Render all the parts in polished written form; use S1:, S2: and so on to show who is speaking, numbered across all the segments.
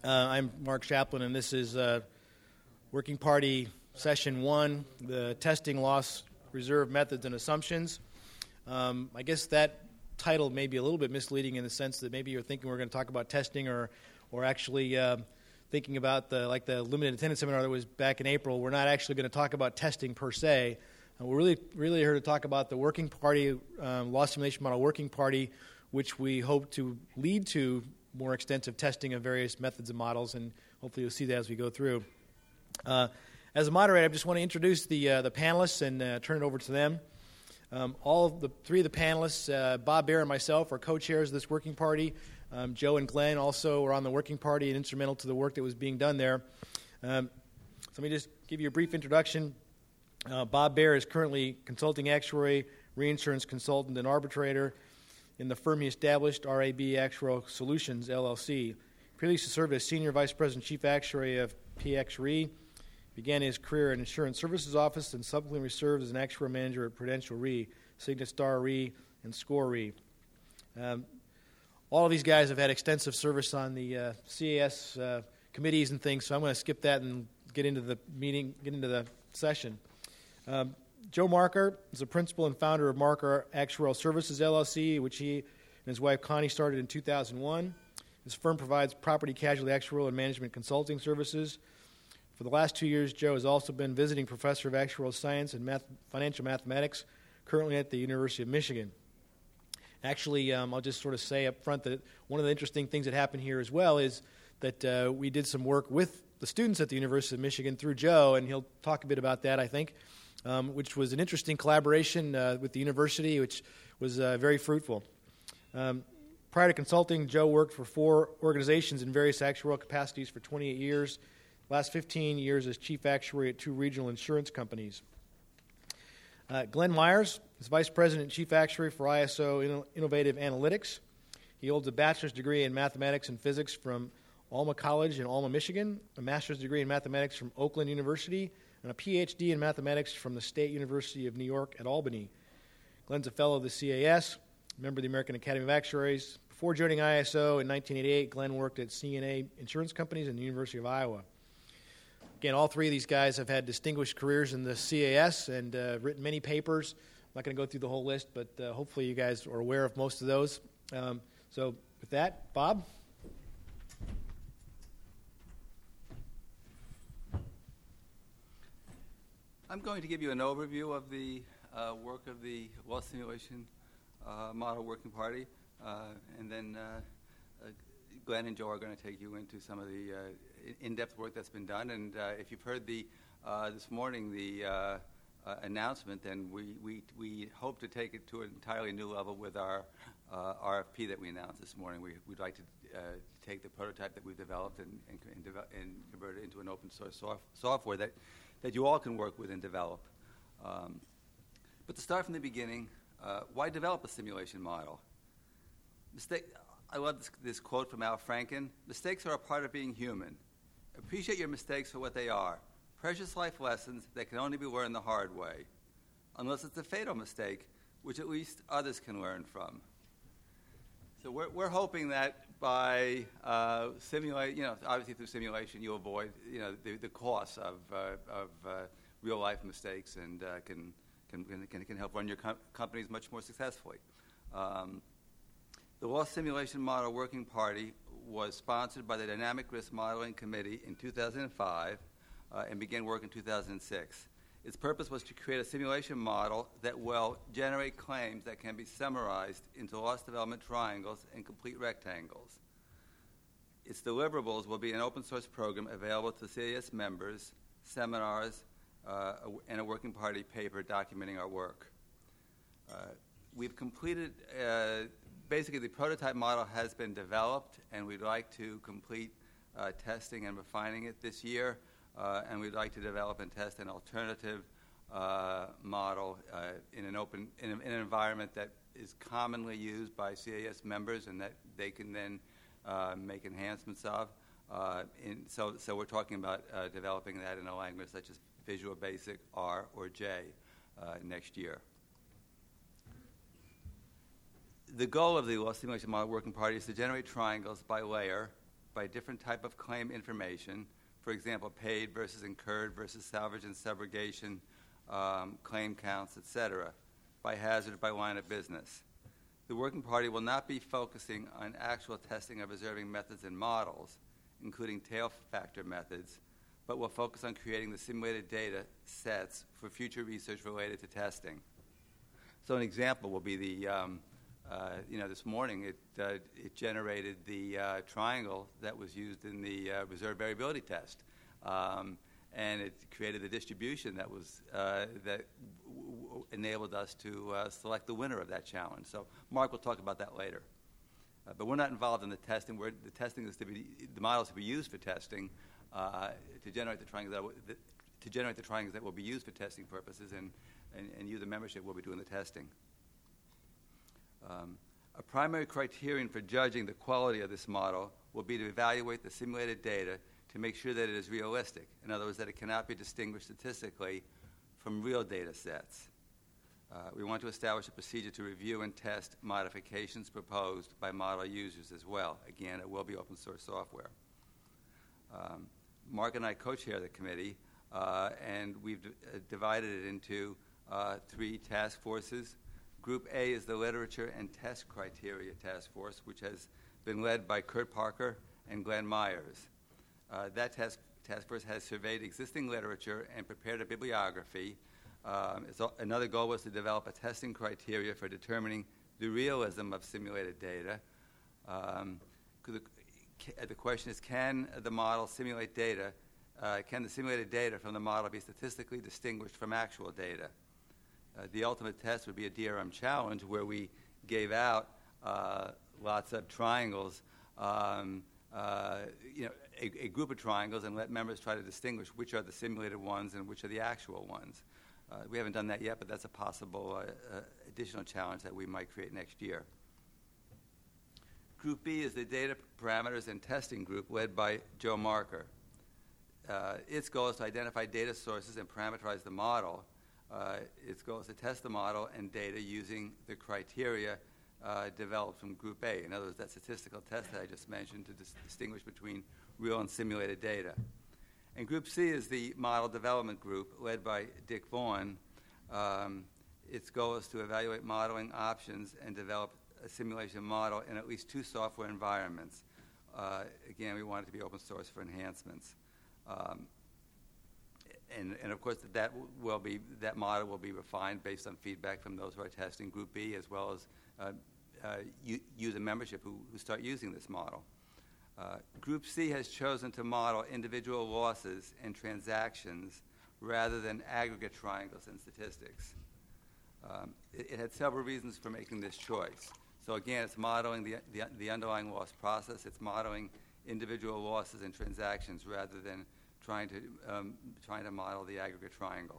S1: I'm Mark Chaplin, and this is Working Party Session 1, the Testing, Loss, Reserve Methods, and Assumptions. I guess that title may be a little bit misleading in the sense that maybe you're thinking we're going to talk about testing or actually thinking about the limited attendance seminar that was back in April. We're not actually going to talk about testing per se. We're really here to talk about the Working Party, Loss Simulation Model Working Party, which we hope to lead to more extensive testing of various methods and models, and hopefully you'll see that as we go through. As a moderator, I just want to introduce the panelists and turn it over to them. All of the three of the panelists, Bob Baer and myself, are co-chairs of this working party. Joe and Glenn also were on the working party and instrumental to the work that was being done there. So let me just give you a brief introduction. Bob Baer is currently consulting actuary, reinsurance consultant, and arbitrator in the firm he established, RAB Actuarial Solutions, LLC. Previously served as Senior Vice President Chief Actuary of PX Re. Began his career in Insurance Services Office and subsequently served as an actuarial manager at Prudential Re, Signet Star Re, and Score Re. All of these guys have had extensive service on the CAS committees and things, so I'm going to skip that and get into the session. Joe Marker is the principal and founder of Marker Actuarial Services, LLC, which he and his wife Connie started in 2001. His firm provides property casualty actuarial and management consulting services. For the last 2 years, Joe has also been visiting professor of actuarial science and financial mathematics, currently at the University of Michigan. Actually, I'll just sort of say up front that one of the interesting things that happened here as well is that we did some work with the students at the University of Michigan through Joe, and he'll talk a bit about that, I think, which was an interesting collaboration with the university, which was very fruitful. Prior to consulting, Joe worked for 4 organizations in various actuarial capacities for 28 years. Last 15 years as chief actuary at 2 regional insurance companies. Glenn Myers is vice president and chief actuary for ISO Innovative Analytics. He holds a bachelor's degree in mathematics and physics from Alma College in Alma, Michigan, a master's degree in mathematics from Oakland University, and a PhD in mathematics from the State University of New York at Albany. Glenn's a fellow of the CAS, member of the American Academy of Actuaries. Before joining ISO in 1988, Glenn worked at CNA Insurance Companies and the University of Iowa. Again, all 3 of these guys have had distinguished careers in the CAS and written many papers. I'm not going to go through the whole list, but hopefully you guys are aware of most of those. So with that, Bob?
S2: I'm going to give you an overview of the work of the Loss Simulation Model Working Party, and then Glenn and Joe are going to take you into some of the in-depth work that's been done. And if you've heard this morning the announcement, then we hope to take it to an entirely new level with our RFP that we announced this morning. We'd like to take the prototype that we've developed and convert it into an open source software that you all can work with and develop. But to start from the beginning, why develop a simulation model? I love this quote from Al Franken. Mistakes are a part of being human. Appreciate your mistakes for what they are. Precious life lessons that can only be learned the hard way. Unless it's a fatal mistake, which at least others can learn from. So we're hoping that by obviously through simulation you avoid, the costs of real life mistakes and can help run your companies much more successfully. The Loss Simulation Model Working Party was sponsored by the Dynamic Risk Modeling Committee in 2005 and began work in 2006. Its purpose was to create a simulation model that will generate claims that can be summarized into loss development triangles and complete rectangles. Its deliverables will be an open source program available to CAS members, seminars, and a working party paper documenting our work. We've completed basically, the prototype model has been developed, and we'd like to complete testing and refining it this year, and we'd like to develop and test an alternative model in an environment that is commonly used by CAS members and that they can then make enhancements of. So we're talking about developing that in a language such as Visual Basic, R, or J next year. The goal of the Loss Simulation Model Working Party is to generate triangles by layer by different type of claim information, for example, paid versus incurred versus salvage and subrogation, claim counts, etc., by hazard, by line of business. The working party will not be focusing on actual testing of reserving methods and models, including tail factor methods, but will focus on creating the simulated data sets for future research related to testing. So an example will be the, this morning it generated the triangle that was used in the reserve variability test, and it created the distribution that was enabled us to select the winner of that challenge. So Mark will talk about that later. But we're not involved in the testing. The testing is the models to be used for testing to generate the triangles that will be used for testing purposes, and you, the membership, will be doing the testing. A primary criterion for judging the quality of this model will be to evaluate the simulated data to make sure that it is realistic. In other words, that it cannot be distinguished statistically from real data sets. We want to establish a procedure to review and test modifications proposed by model users as well. Again, it will be open source software. Mark and I co-chair the committee, and we've divided it into 3 task forces. Group A is the Literature and Test Criteria Task Force, which has been led by Kurt Parker and Glenn Myers. That task force has surveyed existing literature and prepared a bibliography. Another goal was to develop a testing criteria for determining the realism of simulated data. The question is, can the model simulate data? Can the simulated data from the model be statistically distinguished from actual data? The ultimate test would be a DRM challenge where we gave out lots of triangles, a group of triangles, and let members try to distinguish which are the simulated ones and which are the actual ones. We haven't done that yet, but that's a possible additional challenge that we might create next year. Group B is the Data Parameters and Testing Group led by Joe Marker. Its goal is to identify data sources and parameterize the model. Its goal is to test the model and data using the criteria developed from Group A. In other words, that statistical test that I just mentioned to distinguish between real and simulated data. And Group C is the Model Development Group led by Dick Vaughn. Its goal is to evaluate modeling options and develop a simulation model in at least 2 software environments. Again, we want it to be open source for enhancements. And of course, that model will be refined based on feedback from those who are testing Group B, as well as user membership who start using this model. Group C has chosen to model individual losses and transactions rather than aggregate triangles and statistics. It had several reasons for making this choice. So again, it's modeling the underlying loss process. It's modeling individual losses and transactions rather than trying to model the aggregate triangle.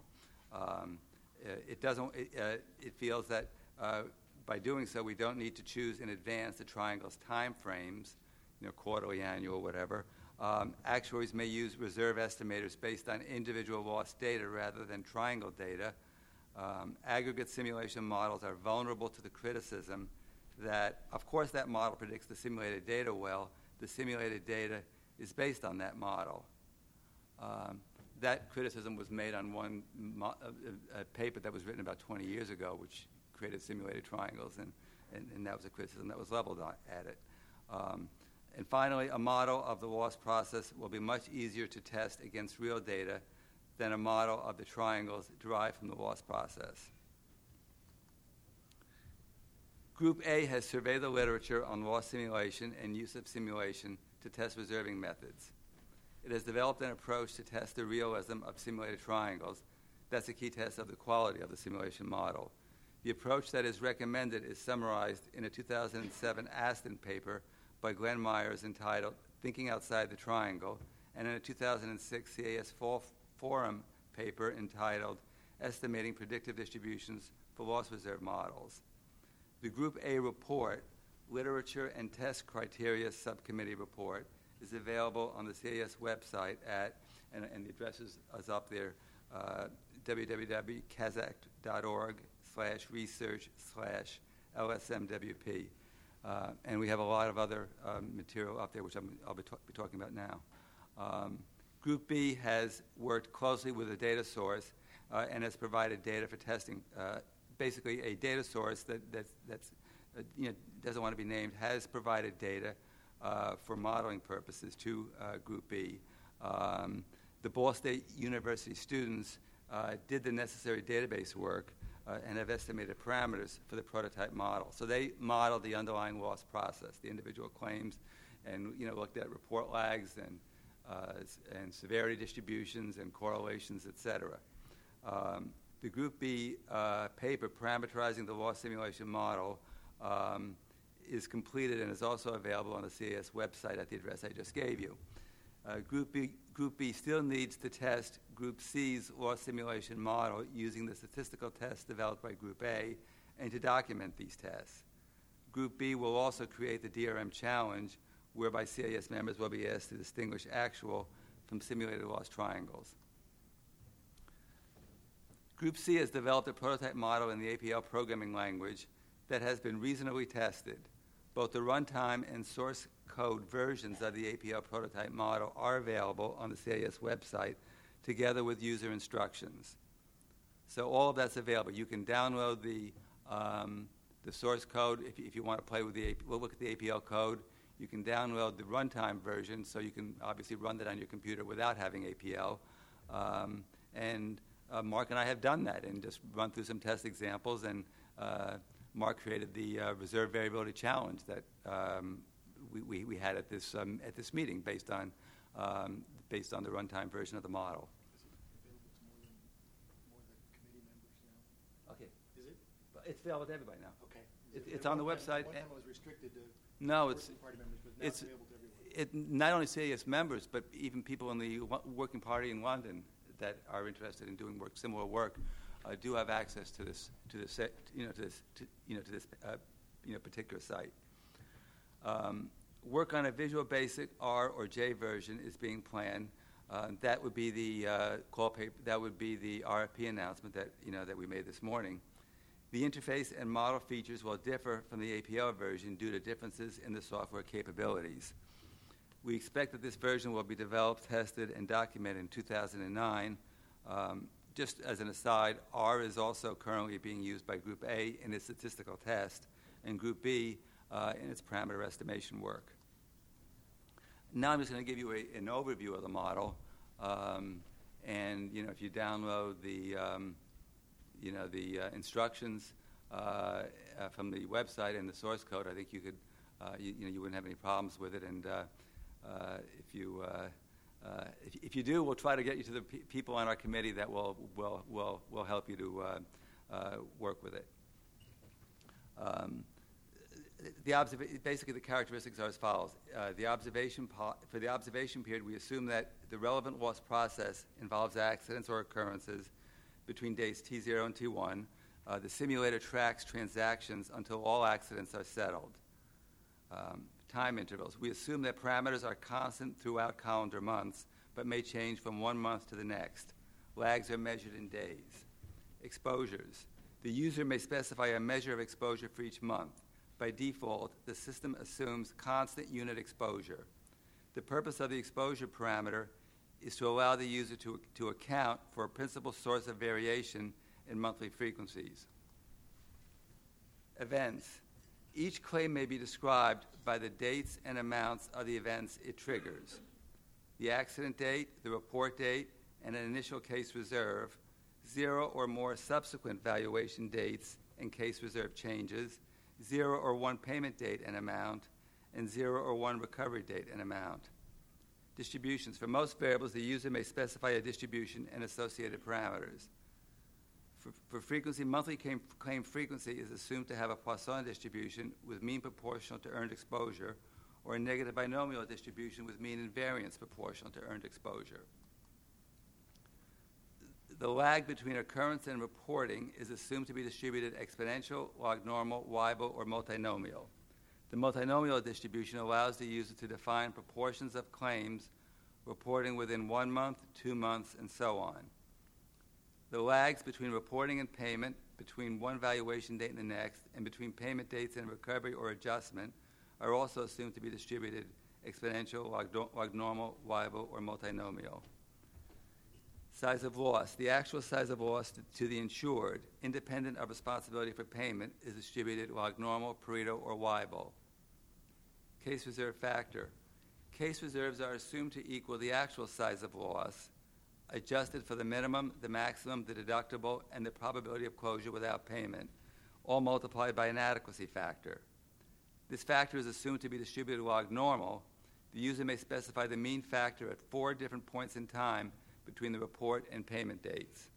S2: It feels that by doing so, we don't need to choose in advance the triangle's time frames, quarterly, annual, whatever. Actuaries may use reserve estimators based on individual loss data rather than triangle data. Aggregate simulation models are vulnerable to the criticism that, of course, that model predicts the simulated data well. The simulated data is based on that model. That criticism was made on one paper that was written about 20 years ago, which created simulated triangles, and that was a criticism that was leveled at it. And finally, a model of the loss process will be much easier to test against real data than a model of the triangles derived from the loss process. Group A has surveyed the literature on loss simulation and use of simulation to test reserving methods. It has developed an approach to test the realism of simulated triangles. That's a key test of the quality of the simulation model. The approach that is recommended is summarized in a 2007 Aston paper by Glenn Myers entitled Thinking Outside the Triangle, and in a 2006 CAS Fall Forum paper entitled Estimating Predictive Distributions for Loss Reserve Models. The Group A report, Literature and Test Criteria Subcommittee report, is available on the CAS website and the address is up there, www.kazakh.org/research/LSMWP. And we have a lot of other material up there, which I'll be talking about now. Group B has worked closely with a data source and has provided data for testing. Basically, a data source that's doesn't want to be named has provided data for modeling purposes to Group B. The Ball State University students did the necessary database work and have estimated parameters for the prototype model. So they modeled the underlying loss process, the individual claims, and looked at report lags and severity distributions and correlations, et cetera. The Group B paper parameterizing the loss simulation model is completed and is also available on the CAS website at the address I just gave you. Group B still needs to test Group C's loss simulation model using the statistical tests developed by Group A and to document these tests. Group B will also create the DRM challenge, whereby CAS members will be asked to distinguish actual from simulated loss triangles. Group C has developed a prototype model in the APL programming language that has been reasonably tested. Both the runtime and source code versions of the APL prototype model are available on the CAS website, together with user instructions. So all of that's available. You can download the source code if you want to play with we'll look at the APL code. You can download the runtime version, so you can obviously run that on your computer without having APL. Mark and I have done that and just run through some test examples, and Mark created the reserve variability challenge that we had at this meeting based on the runtime version of the model.
S3: Is it available to more than committee members now?
S2: Okay.
S3: Is it?
S2: It's available to everybody now.
S3: Okay.
S2: It's on the website.
S3: One time it was restricted to
S2: No, it's
S3: working party members, but now it's available to everyone.
S2: not only CAS members, but even people in the working party in London that are interested in doing similar work do have access to this particular site. Work on a Visual Basic R or J version is being planned. That would be the call paper. That would be the RFP announcement that we made this morning. The interface and model features will differ from the APL version due to differences in the software capabilities. We expect that this version will be developed, tested, and documented in 2009. Just as an aside, R is also currently being used by Group A in its statistical test, and Group B in its parameter estimation work. Now I'm just going to give you an overview of the model, and if you download the instructions from the website and the source code, I think you could you wouldn't have any problems with it. And if you do, we'll try to get you to the people on our committee that will help you to work with it. Basically, the characteristics are as follows. For the observation period, we assume that the relevant loss process involves accidents or occurrences between days T0 and T1. The simulator tracks transactions until all accidents are settled. Time intervals. We assume that parameters are constant throughout calendar months, but may change from one month to the next. Lags are measured in days. Exposures. The user may specify a measure of exposure for each month. By default, the system assumes constant unit exposure. The purpose of the exposure parameter is to allow the user to account for a principal source of variation in monthly frequencies. Events. Each claim may be described by the dates and amounts of the events it triggers. The accident date, the report date, and an initial case reserve, 0 or more subsequent valuation dates and case reserve changes, 0 or 1 payment date and amount, and 0 or 1 recovery date and amount. Distributions. For most variables, the user may specify a distribution and associated parameters. For frequency, monthly claim frequency is assumed to have a Poisson distribution with mean proportional to earned exposure, or a negative binomial distribution with mean and variance proportional to earned exposure. The lag between occurrence and reporting is assumed to be distributed exponential, log normal, Weibull, or multinomial. The multinomial distribution allows the user to define proportions of claims reporting within 1 month, 2 months, and so on. The lags between reporting and payment between one valuation date and the next, and between payment dates and recovery or adjustment are also assumed to be distributed exponential, log normal, variable, or multinomial. Size of loss. The actual size of loss to the insured, independent of responsibility for payment, is distributed log normal, Pareto, or Weibull. Case reserve factor. Case reserves are assumed to equal the actual size of loss, adjusted for the minimum, the maximum, the deductible, and the probability of closure without payment, all multiplied by an adequacy factor. This factor is assumed to be distributed log normal. The user may specify the mean factor at 4 different points in time between the report and payment dates.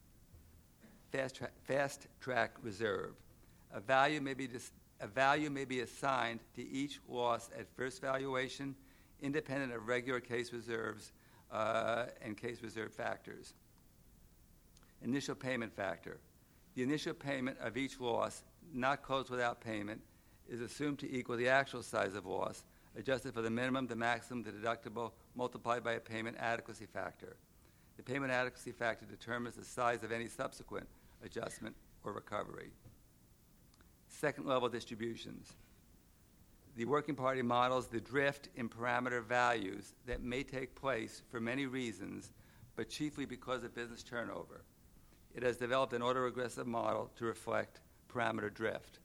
S2: Fast track reserve. A value may be assigned to each loss at first valuation, independent of regular case reserves and case reserve factors. Initial payment factor. The initial payment of each loss, not closed without payment, is assumed to equal the actual size of loss, adjusted for the minimum, the maximum, the deductible, multiplied by a payment adequacy factor. The payment adequacy factor determines the size of any subsequent adjustment or recovery. Second level distributions. The working party models the drift in parameter values that may take place for many reasons, but chiefly because of business turnover. It has developed an autoregressive model to reflect parameter drift.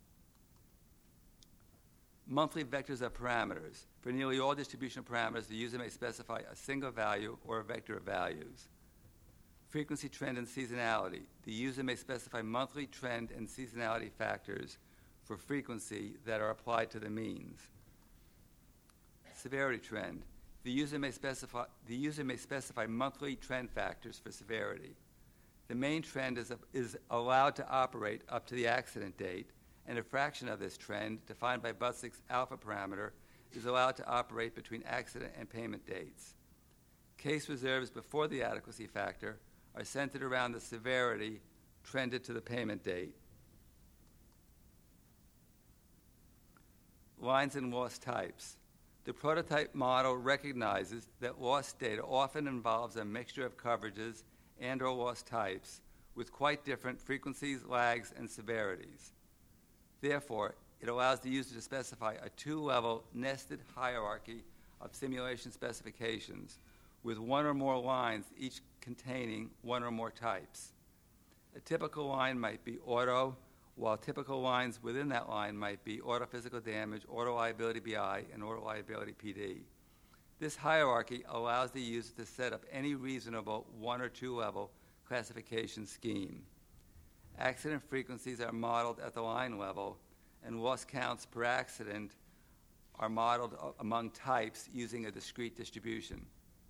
S2: Monthly vectors of parameters. For nearly all distribution parameters, the user may specify a single value or a vector of values. Frequency, trend, and seasonality. The user may specify monthly trend and seasonality factors for frequency that are applied to the means. Severity trend. The user may specify monthly trend factors for severity. The main trend is allowed to operate up to the accident date, and a fraction of this trend, defined by Butzig's alpha parameter, is allowed to operate between accident and payment dates. Case reserves before the adequacy factor are centered around the severity trended to the payment date. Lines and loss types. The prototype model recognizes that loss data often involves a mixture of coverages and or loss types with quite different frequencies, lags, and severities. Therefore, it allows the user to specify a 2-level nested hierarchy of simulation specifications with one or more lines each containing one or more types. A typical line might be auto, while typical lines within that line might be auto physical damage, auto liability BI, and auto liability PD. This hierarchy allows the user to set up any reasonable 1 or 2 level classification scheme. Accident frequencies are modeled at the line level, and loss counts per accident are modeled among types using a discrete distribution.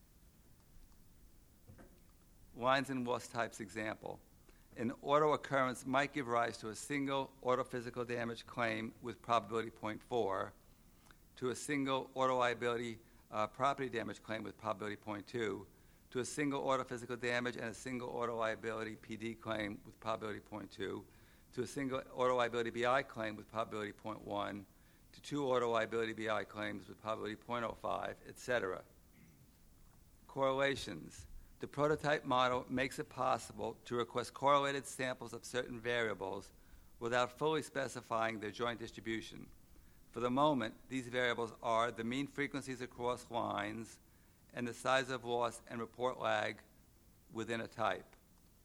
S2: Lines and loss types example. An auto occurrence might give rise to a single auto physical damage claim with probability 0.4, to a single auto liability property damage claim with probability 0.2, to a single auto physical damage and a single auto liability PD claim with probability 0.2, to a single auto liability BI claim with probability 0.1, to 2 auto liability BI claims with probability 0.05, etc. Correlations. The prototype model makes it possible to request correlated samples of certain variables without fully specifying their joint distribution. For the moment, these variables are the mean frequencies across lines and the size of loss and report lag within a type.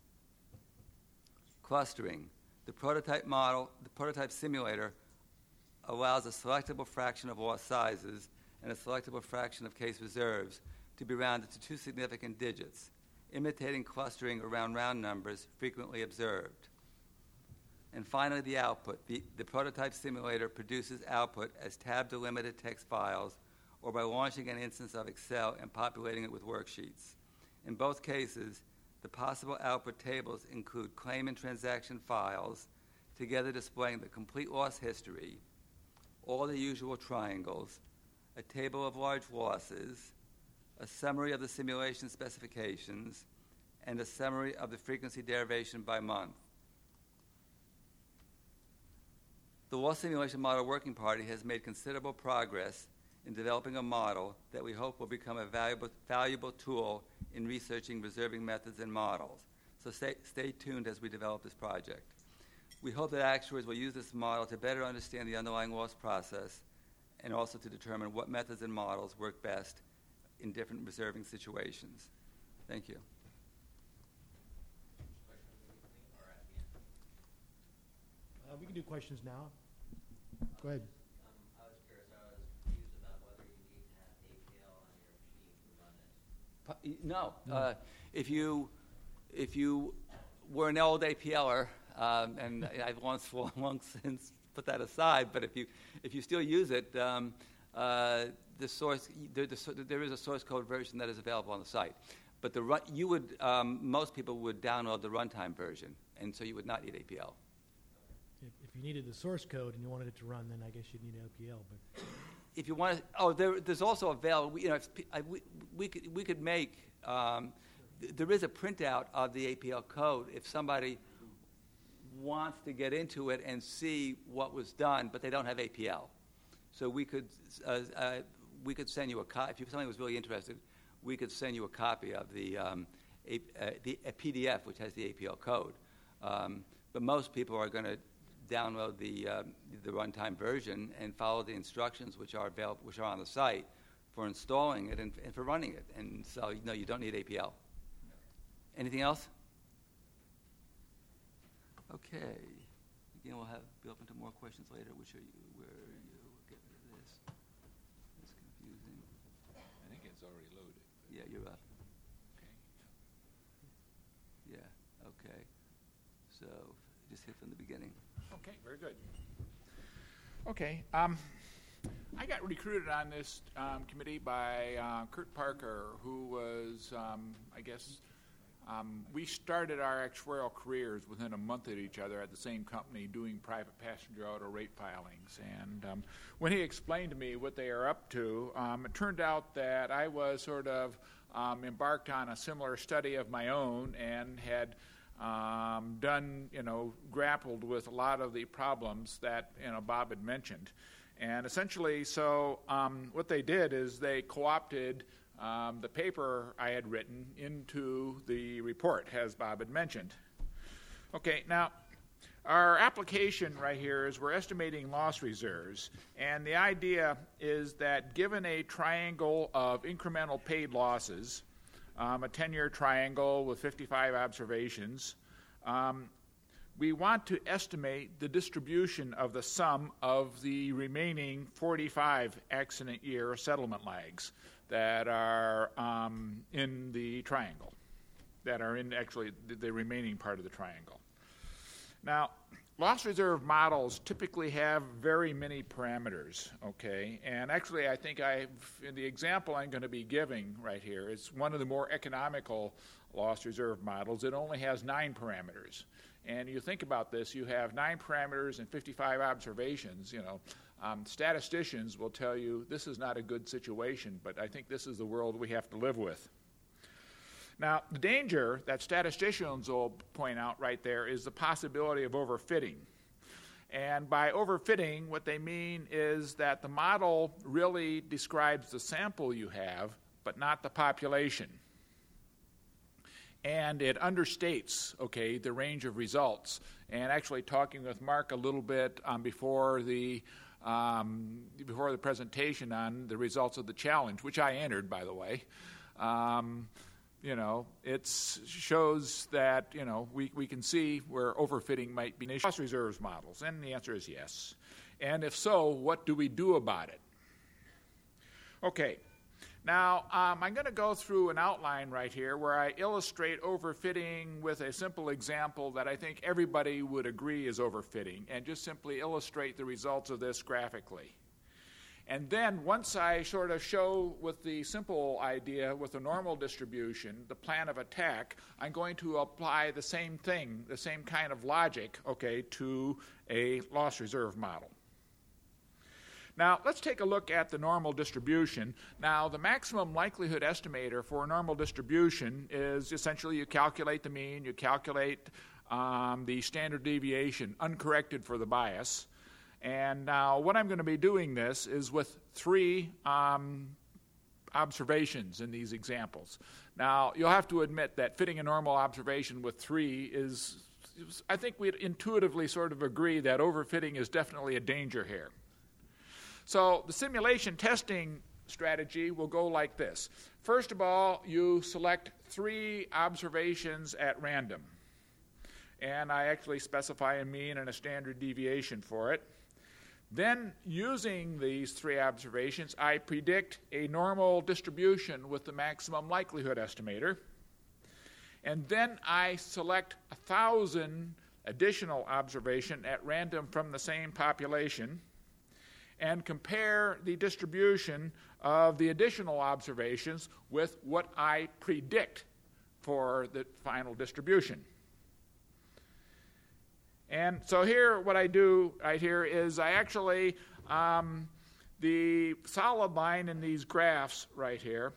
S2: Clustering. The prototype simulator allows a selectable fraction of loss sizes and a selectable fraction of case reserves to be rounded to 2 significant digits, imitating clustering around round numbers frequently observed. And finally, the output. The prototype simulator produces output as tab-delimited text files or by launching an instance of Excel and populating it with worksheets. In both cases, the possible output tables include claim and transaction files, together displaying the complete loss history, all the usual triangles, a table of large losses, a summary of the simulation specifications, and a summary of the frequency derivation by month. The Loss Simulation Model Working Party has made considerable progress in developing a model that we hope will become a valuable tool in researching reserving methods and models. So stay tuned as we develop this project. We hope that actuaries will use this model to better understand the underlying loss process and also to determine what methods and models work best in different reserving situations. Thank you.
S1: We can do questions now. Go ahead.
S4: I was curious. I was confused about whether you need to have APL on your machine to run it.
S2: No. If you were an old APLer, and I've long since put that aside, but if you still use it, there is a source code version that is available on the site. But most people would download the runtime version, and so you would not need APL.
S1: If you needed the source code and you wanted it to run, then I guess you'd need APL. But
S2: If you want to, there's also available. We could make. There is a printout of the APL code if somebody wants to get into it and see what was done, but they don't have APL. So we could send you a copy if somebody was really interested. We could send you a copy of a PDF which has the APL code. But most people are going to download the runtime version and follow the instructions which are available, which are on the site for installing it and for running it. And so, no, you don't need APL. Anything else? Okay. Again, we'll be open to more questions later. Where you get rid of this? It's confusing.
S5: I think it's already loaded.
S2: Yeah, you're up.
S5: Okay.
S2: Yeah. Okay. So just hit from the beginning.
S5: Okay, very good. Okay, I got recruited on this committee by Kurt Parker, who was, we started our actuarial careers within a month of each other at the same company doing private passenger auto rate filings. And when he explained to me what they are up to, it turned out that I was sort of embarked on a similar study of my own and had grappled with a lot of the problems that Bob had mentioned. And essentially, so what they did is they co-opted the paper I had written into the report, as Bob had mentioned. Okay, now, our application right here is we're estimating loss reserves, and the idea is that given a triangle of incremental paid losses, a 10-year triangle with 55 observations, we want to estimate the distribution of the sum of the remaining 45 accident year settlement lags that are in the triangle, that are in actually the remaining part of the triangle. Now, loss reserve models typically have very many parameters, okay? And actually, I think in the example I'm going to be giving right here, it's one of the more economical loss reserve models. It only has 9 parameters. And you think about this, you have 9 parameters and 55 observations, statisticians will tell you this is not a good situation, but I think this is the world we have to live with. Now, the danger that statisticians will point out right there is the possibility of overfitting. And by overfitting, what they mean is that the model really describes the sample you have, but not the population. And it understates, the range of results. And actually talking with Mark a little bit before the presentation on the results of the challenge, which I entered, by the way, it shows that, we can see where overfitting might be in loss reserves models. And the answer is yes. And if so, what do we do about it? Okay. Now, I'm going to go through an outline right here where I illustrate overfitting with a simple example that I think everybody would agree is overfitting, and just simply illustrate the results of this graphically. And then once I sort of show with the simple idea with the normal distribution, the plan of attack, I'm going to apply the same thing, the same kind of logic, to a loss reserve model. Now, let's take a look at the normal distribution. Now, the maximum likelihood estimator for a normal distribution is essentially you calculate the mean, you calculate the standard deviation uncorrected for the bias. And now what I'm going to be doing this is with 3 observations in these examples. Now, you'll have to admit that fitting a normal observation with 3 is I think we'd intuitively sort of agree that overfitting is definitely a danger here. So the simulation testing strategy will go like this. First of all, you select 3 observations at random. And I actually specify a mean and a standard deviation for it. Then, using these 3 observations, I predict a normal distribution with the maximum likelihood estimator. And then I select 1,000 additional observations at random from the same population and compare the distribution of the additional observations with what I predict for the final distribution. And so here, what I do right here is I actually, the solid line in these graphs right here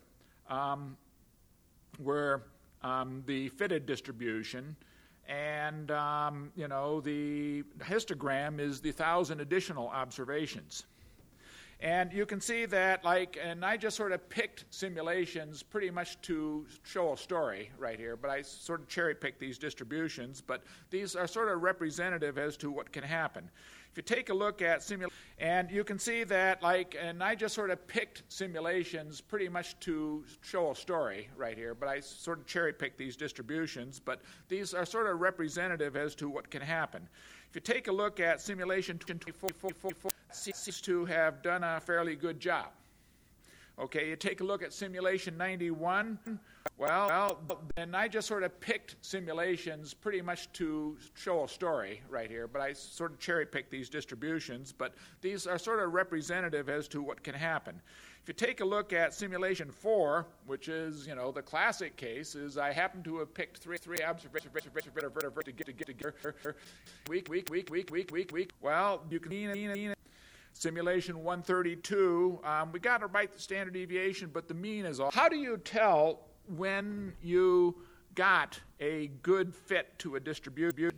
S5: were the fitted distribution, and the histogram is the 1,000 additional observations. And you can see that, and I just sort of picked simulations pretty much to show a story right here, but I sort of cherry-picked these distributions, but these are sort of representative as to what can happen. If you take a look at simulations, and you can see that, and I just sort of picked simulations pretty much to show a story right here, but I sort of cherry-picked these distributions, but these are sort of representative as to what can happen. If you take a look at simulation 24, seems to have done a fairly good job. Okay, you take a look at simulation 91. Well, and I just sort of picked simulations pretty much to show a story right here, but I sort of cherry-picked these distributions, but these are sort of representative as to what can happen. If you take a look at simulation 4, which is, the classic case, is I happen to have picked three observations to get together. Week. Well, you can see simulation 132, we got to write the standard deviation, but the mean is off. How do you tell when you got a good fit to a distribution?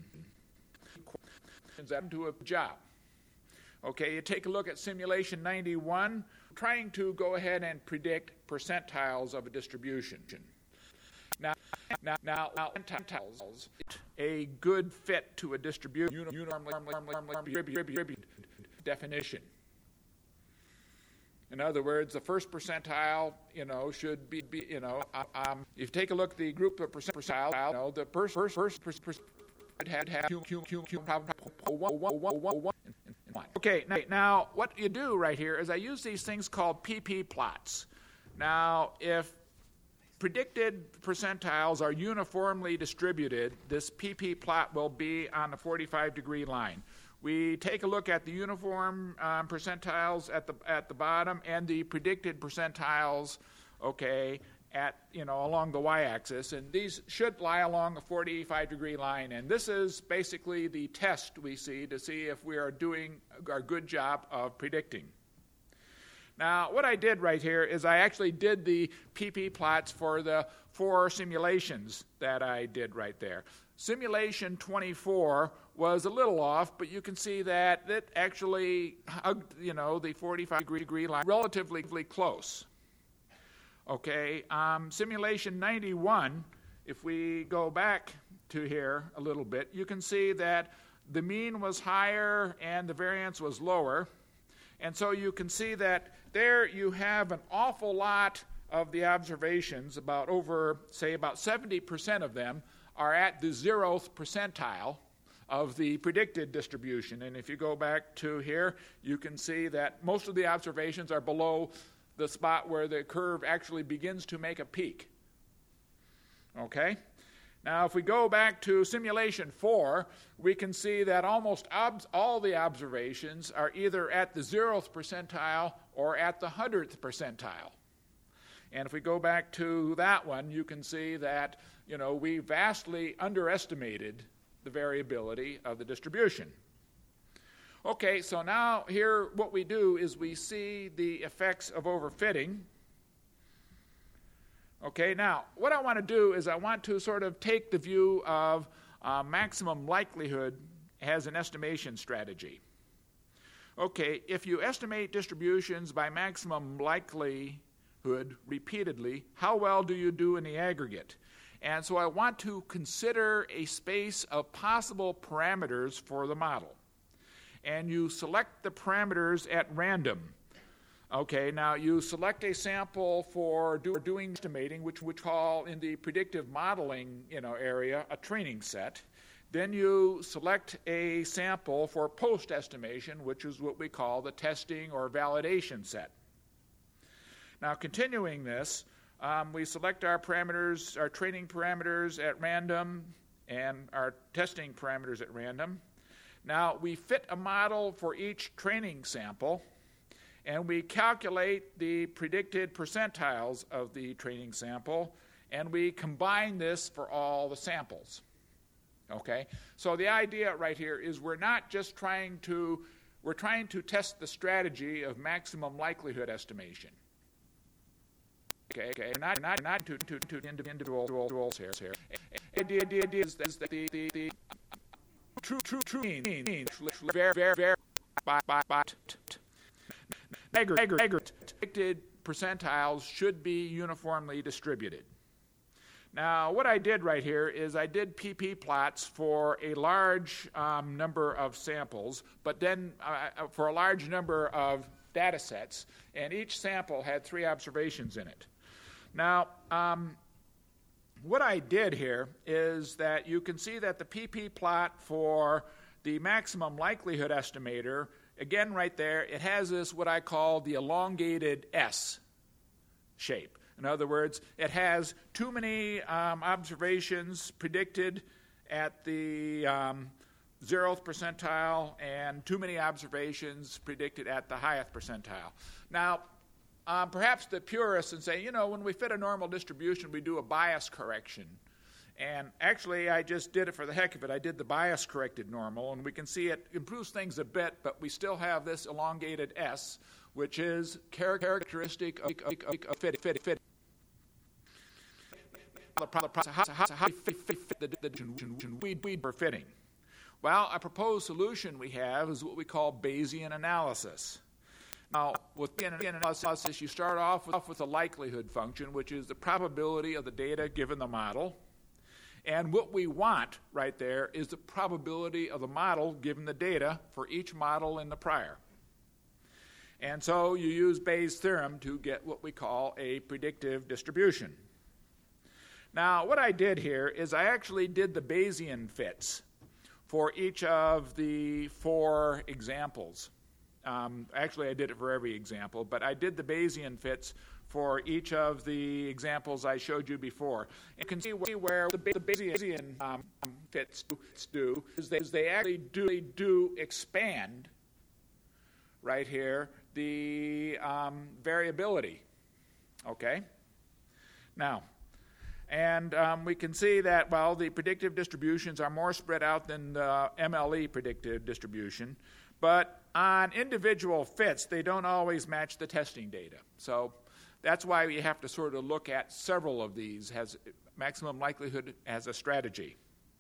S5: To a job. Okay, you take a look at simulation 91, trying to go ahead and predict percentiles of a distribution. Now, percentiles, a good fit to a distribution, definition. In other words, the first percentile, should be, if you take a look at the group of percentile, the first had Okay, now what you do right here is I use these things called PP plots. Now, if predicted percentiles are uniformly distributed, this PP plot will be on the 45-degree line. We take a look at the uniform percentiles at the bottom and the predicted percentiles, along the y-axis, and these should lie along a 45-degree line. And this is basically the test we see to see if we are doing a good job of predicting. Now, what I did right here is I actually did the PP plots for the 4 simulations that I did right there. Simulation 24 was a little off, but you can see that it actually hugged, the 45-degree line relatively close. Okay, simulation 91, if we go back to here a little bit, you can see that the mean was higher and the variance was lower. And so you can see that there you have an awful lot of the observations, about 70% of them are at the 0th percentile of the predicted distribution. And if you go back to here, you can see that most of the observations are below the spot where the curve actually begins to make a peak. Okay? Now, if we go back to simulation 4, we can see that almost all the observations are either at the 0th percentile or at the 100th percentile. And if we go back to that one, you can see that, we vastly underestimated the variability of the distribution. Okay, so now here what we do is we see the effects of overfitting. Okay, now what I want to do is I want to sort of take the view of maximum likelihood as an estimation strategy. Okay, if you estimate distributions by maximum likelihood repeatedly, how well do you do in the aggregate? And so I want to consider a space of possible parameters for the model. And you select the parameters at random. Okay, now you select a sample for doing estimating, which we call in the predictive modeling area a training set. Then you select a sample for post-estimation, which is what we call the testing or validation set. Now, continuing this, we select our parameters, our training parameters at random and our testing parameters at random. Now, we fit a model for each training sample, and we calculate the predicted percentiles of the training sample, and we combine this for all the samples. Okay? So the idea right here is we're trying to test the strategy of maximum likelihood estimation. Okay, not to individuals here. The idea is that the true means very predicted percentiles should be uniformly distributed. Now, what I did right here is I did PP plots for a large number of samples, but then for a large number of data sets, and each sample had 3 observations in it. Now, what I did here is that you can see that the PP plot for the maximum likelihood estimator, again right there, it has this what I call the elongated S shape. In other words, it has too many observations predicted at the 0th percentile and too many observations predicted at the highest percentile. Now, perhaps the purists would say, when we fit a normal distribution, we do a bias correction. And actually, I just did it for the heck of it. I did the bias-corrected normal, and we can see it improves things a bit, but we still have this elongated S, which is characteristic of fit. How fit the weed for fitting? Well, a proposed solution we have is what we call Bayesian analysis. Now, with Bayesian analysis, you start off with a likelihood function, which is the probability of the data given the model. And what we want right there is the probability of the model given the data for each model in the prior. And so you use Bayes' theorem to get what we call a predictive distribution. Now, what I did here is I actually did the Bayesian fits for each of the 4 examples. Actually, I did it for every example, but I did the Bayesian fits for each of the examples I showed you before. You can see where the Bayesian fits do is they actually do expand right here the variability. Okay? Now, and we can see that, the predictive distributions are more spread out than the MLE predictive distribution, but on individual fits, they don't always match the testing data. So that's why we have to sort of look at several of these as maximum likelihood as a strategy.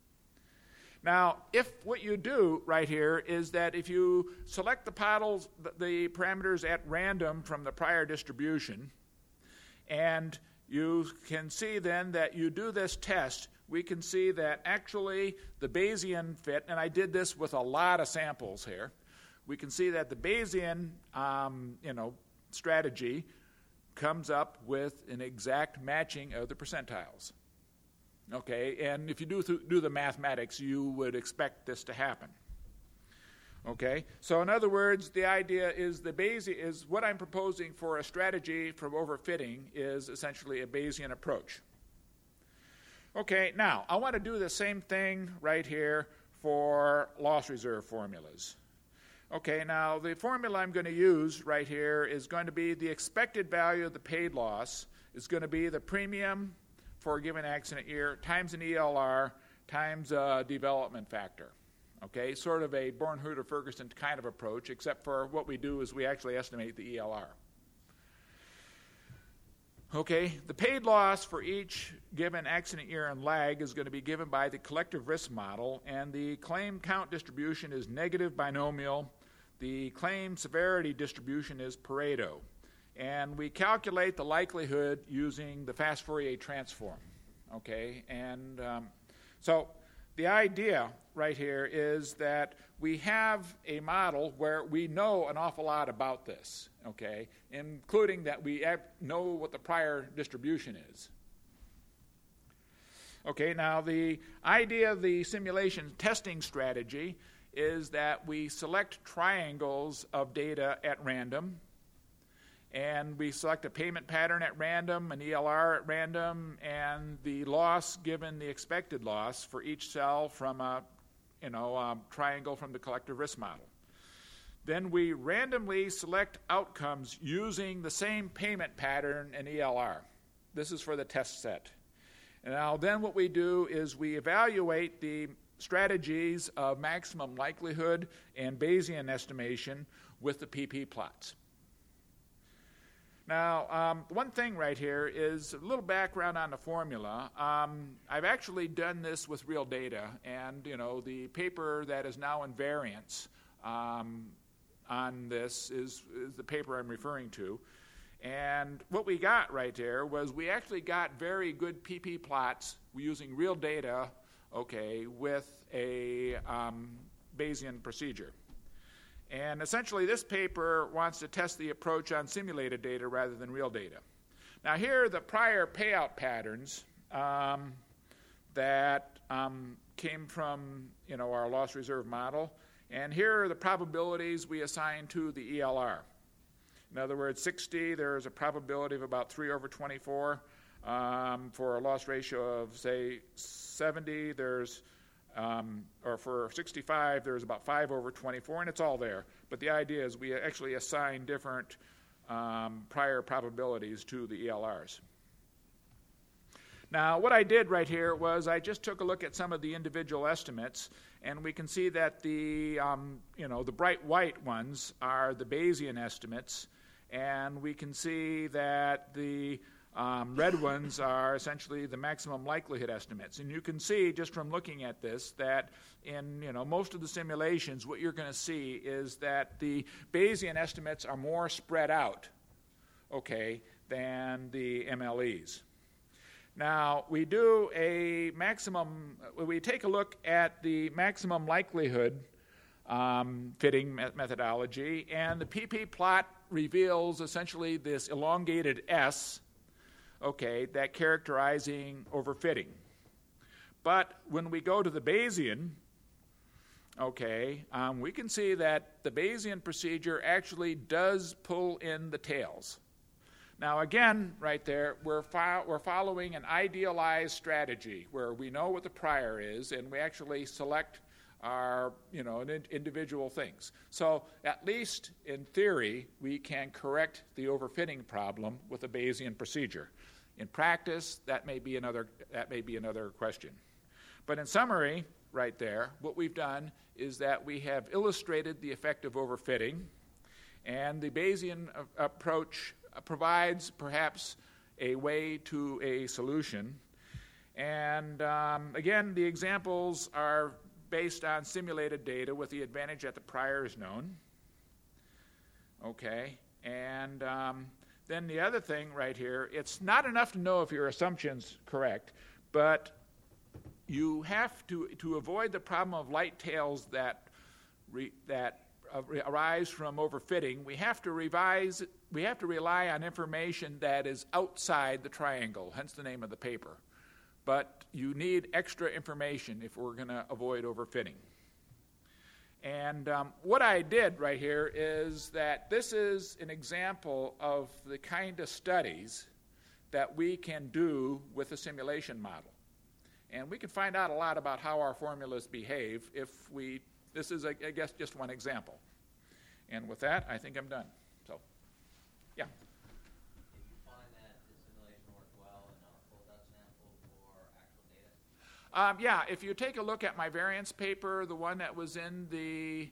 S5: Now, if what you do right here is that if you select the parameters at random from the prior distribution, and you can see then that you do this test, we can see that actually the Bayesian fit, and I did this with a lot of samples here, we can see that the Bayesian strategy comes up with an exact matching of the percentiles. Okay, and if you do the mathematics, you would expect this to happen. Okay, so in other words, the idea is is what I'm proposing for a strategy for overfitting is essentially a Bayesian approach. Okay, now I want to do the same thing right here for loss reserve formulas. Okay, now the formula I'm going to use right here is going to be the expected value of the paid loss is going to be the premium for a given accident year times an ELR times a development factor. Okay, sort of a Bornhueter-Ferguson kind of approach, except for what we do is we actually estimate the ELR. Okay, the paid loss for each given accident year and lag is going to be given by the collective risk model, and the claim count distribution is negative binomial. The claim severity distribution is Pareto. And we calculate the likelihood using the fast Fourier transform. okay? And so the idea right here is that we have a model where we know an awful lot about this, okay, including that we know what the prior distribution is. Okay, now the idea of the simulation testing strategy is that we select triangles of data at random, and we select a payment pattern at random, an ELR at random, and the loss given the expected loss for each cell from a triangle from the collective risk model. Then we randomly select outcomes using the same payment pattern and ELR. This is for the test set. And now then what we do is we evaluate the strategies of maximum likelihood and Bayesian estimation with the PP plots. Now, one thing right here is a little background on the formula. I've actually done this with real data, and the paper that is now in variance on this is the paper I'm referring to. And what we got right there was we actually got very good PP plots using real data, okay, with a Bayesian procedure. And essentially this paper wants to test the approach on simulated data rather than real data. Now here are the prior payout patterns that came from our loss reserve model. And here are the probabilities we assign to the ELR. In other words, 60, there's a probability of about 3 over 24. For a loss ratio of, say, 70, or for 65, there's about 5 over 24, and it's all there. But the idea is we actually assign different prior probabilities to the ELRs. Now, what I did right here was I just took a look at some of the individual estimates, and we can see that the bright white ones are the Bayesian estimates, and we can see that the red ones are essentially the maximum likelihood estimates. And you can see just from looking at this that in most of the simulations, what you're going to see is that the Bayesian estimates are more spread out, okay, than the MLEs. Now, we do we take a look at the maximum likelihood fitting methodology, and the PP plot reveals essentially this elongated S, okay, that characterizing overfitting. But when we go to the Bayesian, okay, we can see that the Bayesian procedure actually does pull in the tails. Now again, right there, we're following an idealized strategy where we know what the prior is, and we actually select our individual things. So at least in theory, we can correct the overfitting problem with a Bayesian procedure. In practice, that may be another question. But in summary, right there, what we've done is that we have illustrated the effect of overfitting, and the Bayesian approach provides perhaps a way to a solution. And again, the examples are based on simulated data with the advantage that the prior is known. Okay, and then the other thing right here, it's not enough to know if your assumption's correct, but you have to avoid the problem of light tails that arise from overfitting. We have to rely on information that is outside the triangle, hence the name of the paper. But you need extra information if we're going to avoid overfitting. And what I did right here is that this is an example of the kind of studies that we can do with a simulation model. And we can find out a lot about how our formulas behave this is, I guess, just one example. And with that, I think I'm done. So, yeah.
S4: Did you find that the simulation worked well in a full dot sample for actual data?
S5: Yeah, if you take a look at my variance paper, the one that was in the,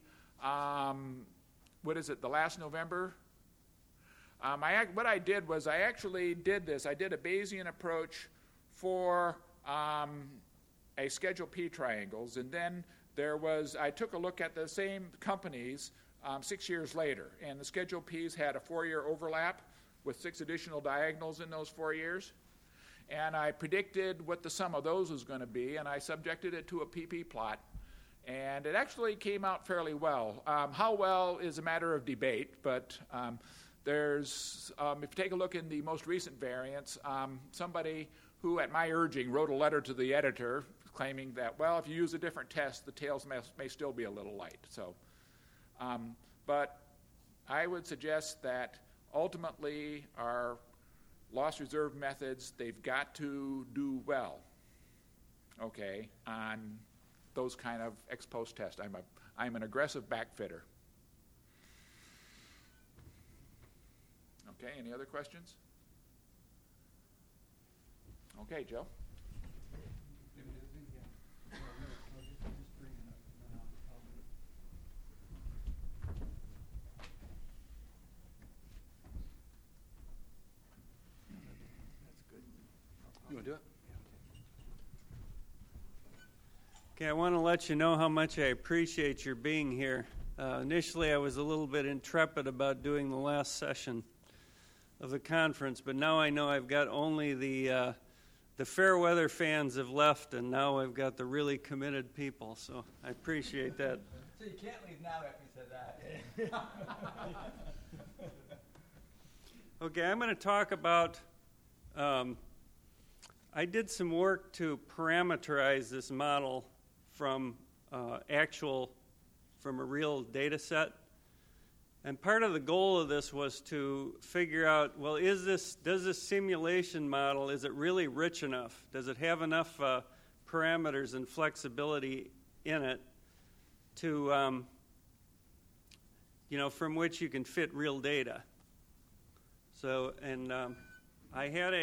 S5: the last November, what I did was I actually did this. I did a Bayesian approach for a Schedule P triangles, and then I took a look at the same companies 6 years later, and the Schedule Ps had a 4-year overlap with 6 additional diagonals in those 4 years. and I predicted what the sum of those was going to be, and I subjected it to a PP plot, and it actually came out fairly well. How well is a matter of debate, but there's, if you take a look in the most recent variants, somebody who, at my urging, wrote a letter to the editor claiming that, well, if you use a different test, the tails may still be a little light. So, but I would suggest that ultimately our loss reserve methods, they've got to do well, okay, on those kind of ex post tests. I'm an aggressive backfitter. Okay, any other questions? Okay, Joe.
S2: You want to do it?
S6: Okay, I want to let you know how much I appreciate your being here. Initially, I was a little bit intrepid about doing the last session of the conference, but now I know I've got only the fair weather fans have left, and now I've got the really committed people, so I appreciate that.
S4: So you can't leave now after you said that.
S6: Okay, I'm going to talk about, I did some work to parameterize this model from from a real data set. And part of the goal of this was to figure out, well, does this simulation model, is it really rich enough? Does it have enough parameters and flexibility in it to, from which you can fit real data? So, and I had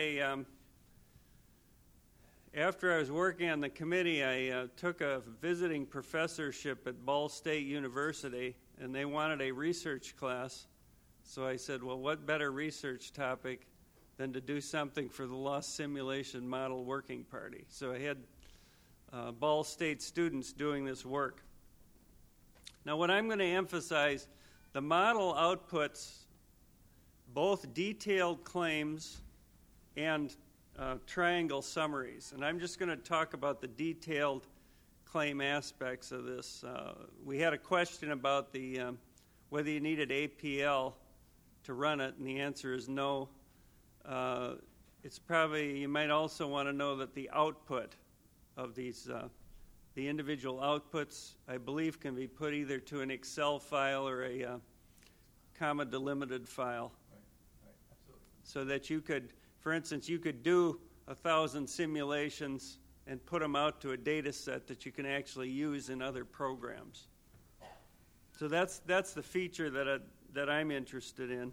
S6: after I was working on the committee, I took a visiting professorship at Ball State University, and they wanted a research class. So I said, well, what better research topic than to do something for the loss simulation model working party? So I had Ball State students doing this work. Now what I'm going to emphasize, the model outputs both detailed claims and triangle summaries. And I'm just going to talk about the detailed claim aspects of this. We had a question about whether you needed APL to run it, and the answer is no. It's probably, you might also want to know that the output of these, the individual outputs, I believe, can be put either to an Excel file or a comma delimited file.
S2: Right, absolutely.
S6: So that you could, for instance, you could do 1,000 simulations and put them out to a data set that you can actually use in other programs. So that's the feature that I'm interested in.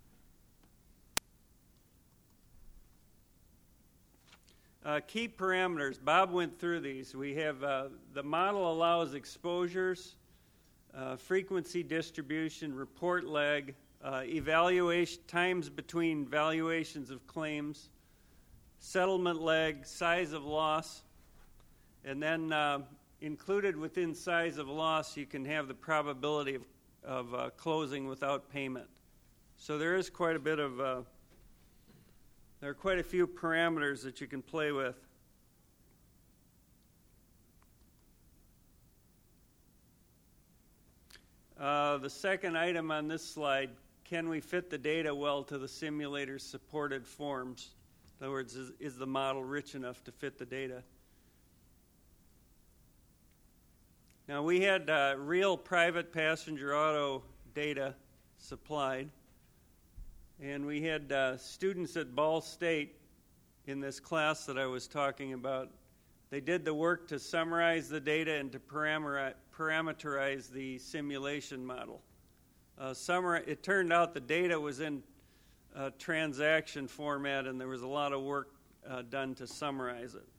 S6: Key parameters. Bob went through these. We have the model allows exposures, frequency distribution, report lag, evaluation times between valuations of claims, settlement lag, size of loss, and then included within size of loss, you can have the probability of closing without payment. So there is quite a bit of, there are quite a few parameters that you can play with. The second item on this slide, can we fit the data well to the simulator's supported forms? In other words, is the model rich enough to fit the data? Now, we had real private passenger auto data supplied, and we had students at Ball State in this class that I was talking about. They did the work to summarize the data and to parameterize the simulation model. It turned out the data was in transaction format, and there was a lot of work done to summarize it.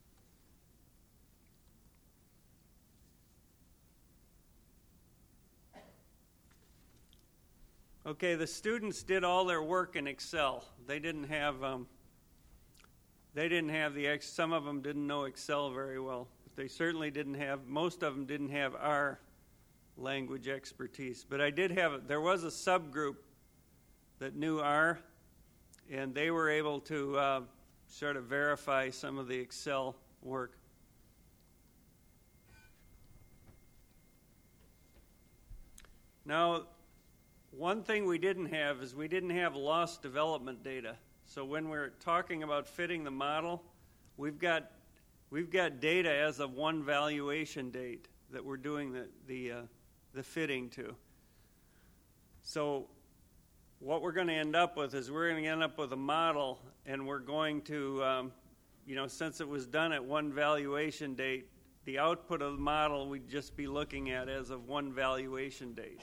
S6: Okay, the students did all their work in Excel. They didn't have some of them didn't know Excel very well. But they certainly didn't have, most of them didn't have R language expertise. But there was a subgroup that knew R, and they were able to sort of verify some of the Excel work. Now, one thing we didn't have is we didn't have loss development data. So when we're talking about fitting the model, we've got data as of one valuation date that we're doing the fitting to. So what we're going to end up with is we're going to end up with a model, and we're going to, since it was done at one valuation date, the output of the model we'd just be looking at as of one valuation date.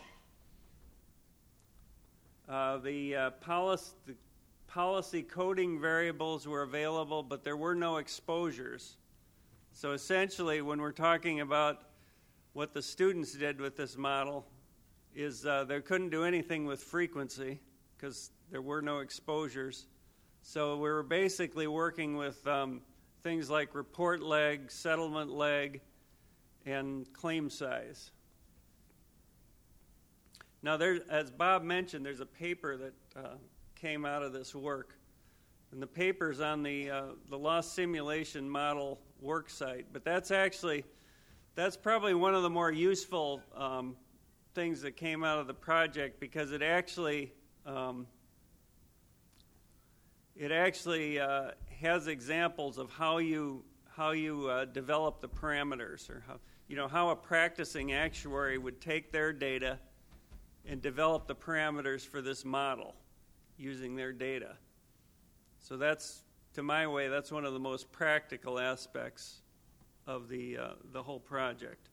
S6: The policy coding variables were available, but there were no exposures. So essentially, when we're talking about what the students did with this model, is they couldn't do anything with frequency because there were no exposures. So we were basically working with things like report leg, settlement leg, and claim size. Now, as Bob mentioned, there's a paper that came out of this work. And the paper's on the loss simulation model work site. But that's probably one of the more useful things that came out of the project, because it actually has examples of how you develop the parameters, or how a practicing actuary would take their data and develop the parameters for this model using their data. So that's, to my way, that's one of the most practical aspects of the whole project.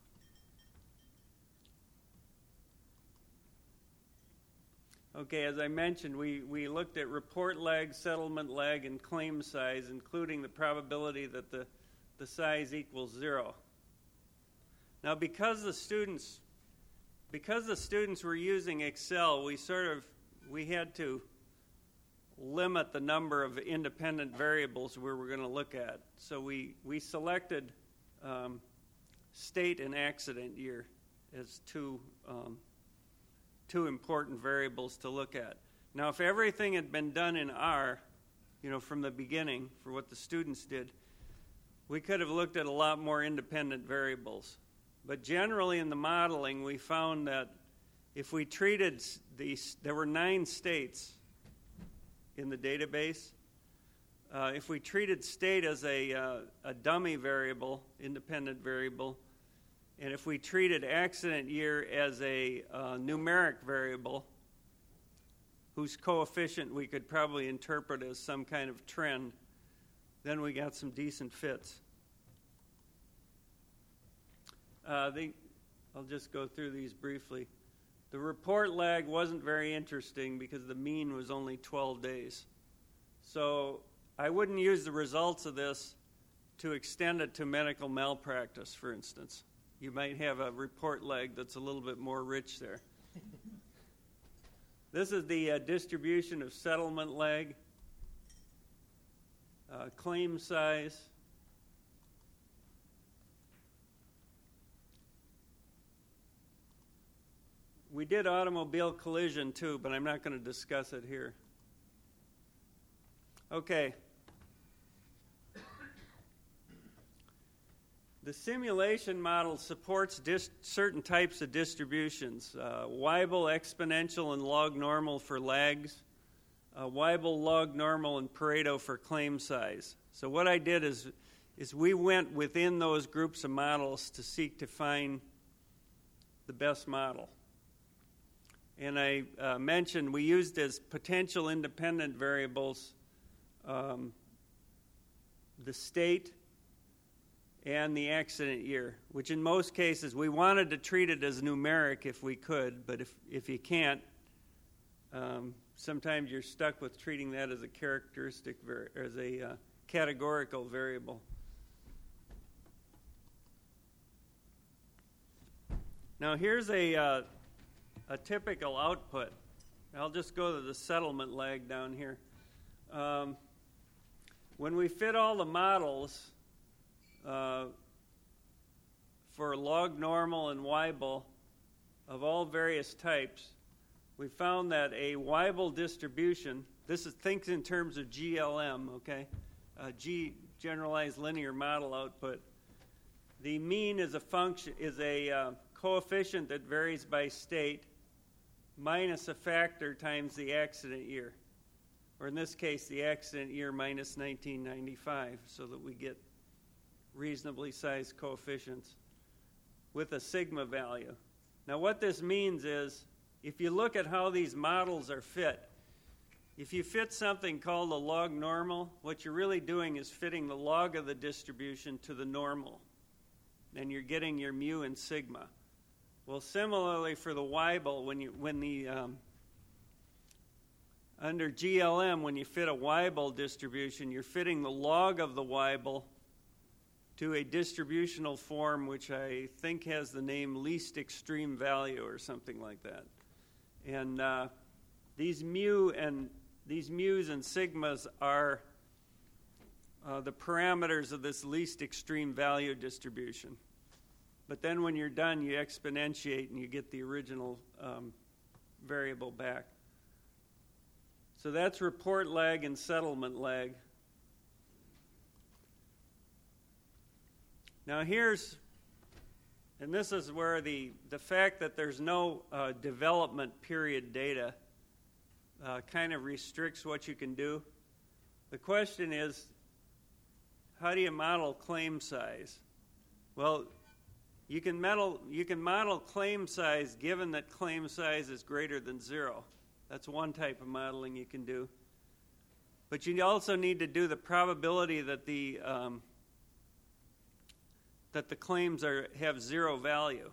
S6: Okay, as I mentioned, we looked at report lag, settlement lag, and claim size, including the probability that the size equals 0. Now, because the students were using Excel, we had to limit the number of independent variables we were going to look at. So we selected state and accident year as two important variables to look at. Now, if everything had been done in R, from the beginning for what the students did, we could have looked at a lot more independent variables. But generally in the modeling, we found that if we treated there were 9 states in the database. If we treated state as a dummy variable, independent variable, and if we treated accident year as a numeric variable, whose coefficient we could probably interpret as some kind of trend, then we got some decent fits. I'll just go through these briefly. The report lag wasn't very interesting because the mean was only 12 days. So I wouldn't use the results of this to extend it to medical malpractice, for instance. You might have a report lag that's a little bit more rich there. This is the distribution of settlement lag, claim size, we did automobile collision too, but I'm not going to discuss it here. Okay. The simulation model supports certain types of distributions. Weibull, exponential, and log normal for lags. Weibull, log normal, and Pareto for claim size. So what I did is we went within those groups of models to seek to find the best model. And I mentioned we used as potential independent variables the state and the accident year, which in most cases we wanted to treat it as numeric if we could, but if you can't, sometimes you're stuck with treating that as a characteristic, as a categorical variable. Now here's a typical output. I'll just go to the settlement lag down here. When we fit all the models for log normal and Weibull of all various types, we found that a Weibull distribution thinks in terms of GLM, okay? G, generalized linear model output. The mean is a function, is a coefficient that varies by state minus a factor times the accident year. Or in this case, the accident year minus 1995, so that we get reasonably sized coefficients with a sigma value. Now what this means is, if you look at how these models are fit, if you fit something called a log normal, what you're really doing is fitting the log of the distribution to the normal, and you're getting your mu and sigma. Well, similarly for the Weibull, under GLM, when you fit a Weibull distribution, you're fitting the log of the Weibull to a distributional form which I think has the name least extreme value or something like that. And these mu's and sigmas are the parameters of this least extreme value distribution. But then when you're done, you exponentiate and you get the original variable back. So that's report lag and settlement lag. Now here's, and this is where the fact that there's no development period data kind of restricts what you can do. The question is, how do you model claim size? Well, you can model claim size given that claim size is greater than 0. That's one type of modeling you can do. But you also need to do the probability that the claims have 0 value.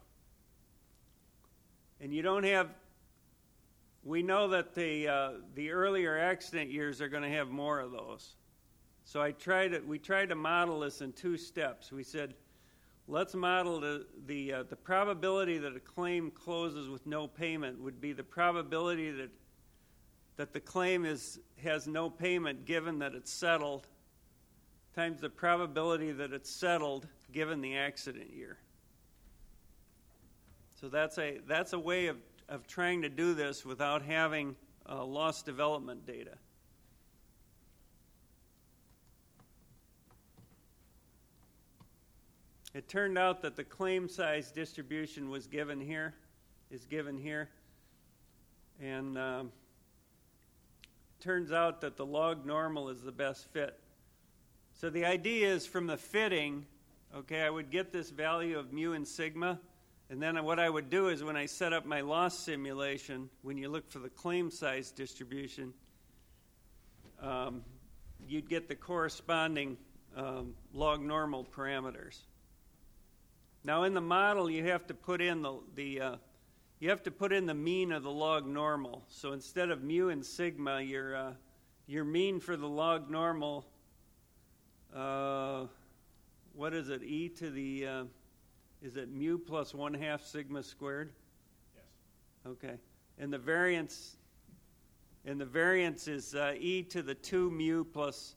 S6: And you don't have, we know that the earlier accident years are going to have more of those. So we tried to model this in 2 steps. We said, let's model the probability that a claim closes with no payment would be the probability that the claim has no payment given that it's settled times the probability that it's settled given the accident year. So that's a way of trying to do this without having loss development data. It turned out that the claim size distribution is given here, and turns out that the log normal is the best fit. So the idea is from the fitting, okay, I would get this value of mu and sigma, and then what I would do is when I set up my loss simulation, when you look for the claim size distribution, you'd get the corresponding log normal parameters. Now in the model, you have to put in the mean of the log normal. So instead of mu and sigma, your mean for the log normal, what is it? E to the is it mu plus 1/2 sigma squared?
S5: Yes.
S6: Okay. And the variance is e to the 2 mu plus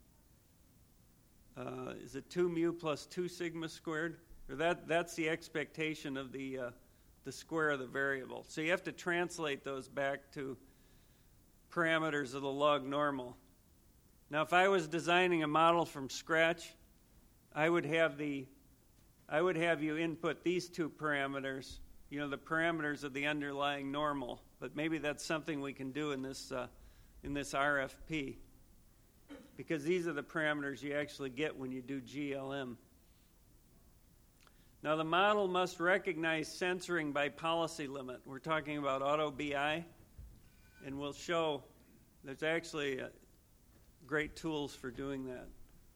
S6: is it 2 mu plus 2 sigma squared? Or that's the expectation of the square of the variable. So you have to translate those back to parameters of the log normal. Now, if I was designing a model from scratch, I would have you input these 2 parameters, the parameters of the underlying normal. But maybe that's something we can do in this RFP, because these are the parameters you actually get when you do GLM. Now, the model must recognize censoring by policy limit. We're talking about auto BI, and we'll show there's actually great tools for doing that.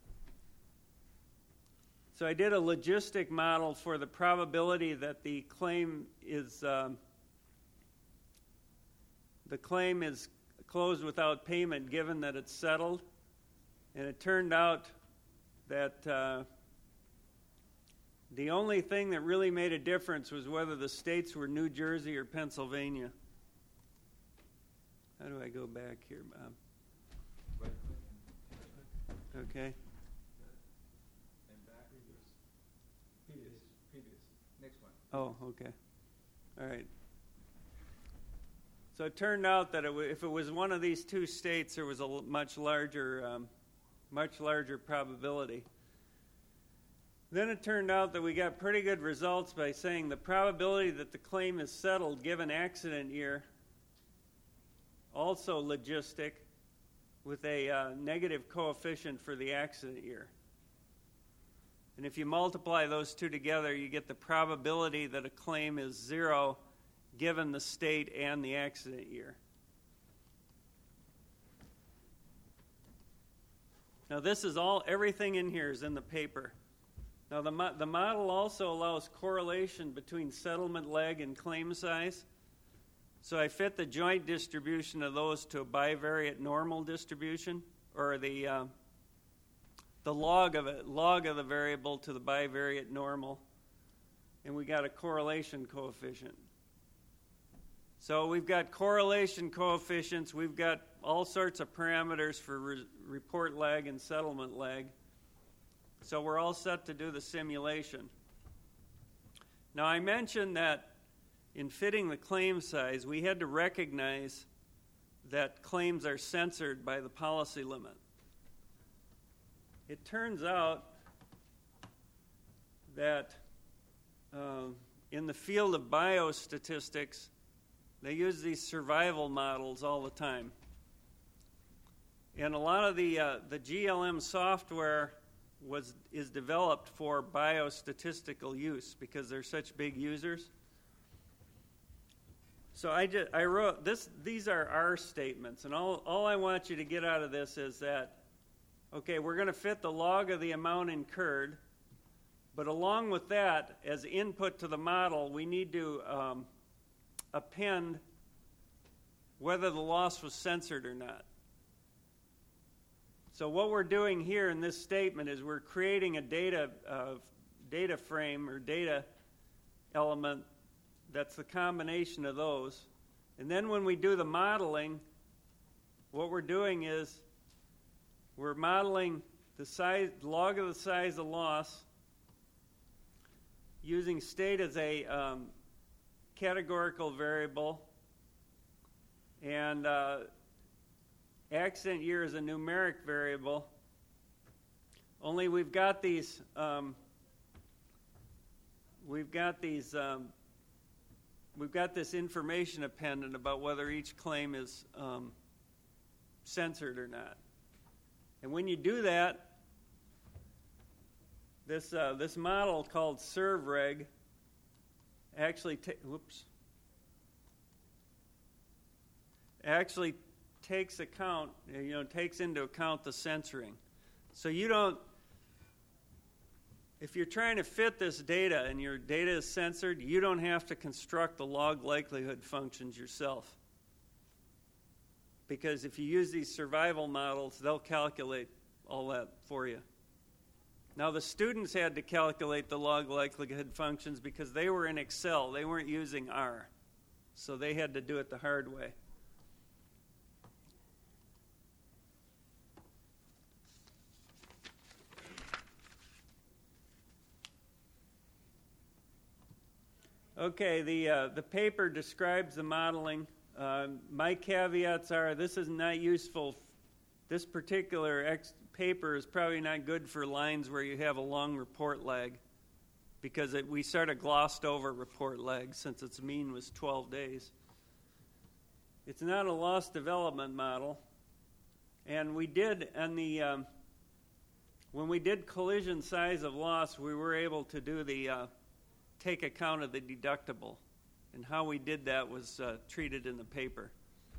S6: So I did a logistic model for the probability that the claim is closed without payment given that it's settled. And it turned out that the only thing that really made a difference was whether the states were New Jersey or Pennsylvania. How do I go back here, Bob?
S2: Right click.
S6: Okay.
S2: And back. Previous. Next one.
S6: Oh, okay. All right. So it turned out that if it was one of these two states, there was a much larger probability. Then it turned out that we got pretty good results by saying the probability that the claim is settled given accident year, also logistic, with a negative coefficient for the accident year. And if you multiply those two together, you get the probability that a claim is 0 given the state and the accident year. Now this is everything in here is in the paper. Now the model also allows correlation between settlement lag and claim size. So I fit the joint distribution of those to a bivariate normal distribution, or the log of the variable to the bivariate normal, and we got a correlation coefficient. So we've got correlation coefficients, we've got all sorts of parameters for report lag and settlement lag. So we're all set to do the simulation. Now I mentioned that in fitting the claim size, we had to recognize that claims are censored by the policy limit. It turns out that in the field of biostatistics, they use these survival models all the time. And a lot of the GLM software is developed for biostatistical use because they're such big users. So I wrote this. These are our statements, and all I want you to get out of this is that, okay, we're going to fit the log of the amount incurred, but along with that, as input to the model, we need to append whether the loss was censored or not. So what we're doing here in this statement is we're creating a data frame or data element that's the combination of those. And then when we do the modeling, what we're doing is we're modeling the size, log of the size of loss, using state as a categorical variable, and accident year is a numeric variable. Only we've got this information appended about whether each claim is censored or not. And when you do that, this model called ServReg actually takes into account the censoring. So if you're trying to fit this data and your data is censored, you don't have to construct the log likelihood functions yourself. Because if you use these survival models, they'll calculate all that for you. Now the students had to calculate the log likelihood functions because they were in Excel. They weren't using R. So they had to do it the hard way. Okay, the paper describes the modeling. My caveats are this is not useful. This particular paper is probably not good for lines where you have a long report lag because we sort of glossed over report lag since its mean was 12 days. It's not a loss development model. And we did, when we did collision size of loss, we were able to do take account of the deductible. And how we did that was treated in the paper.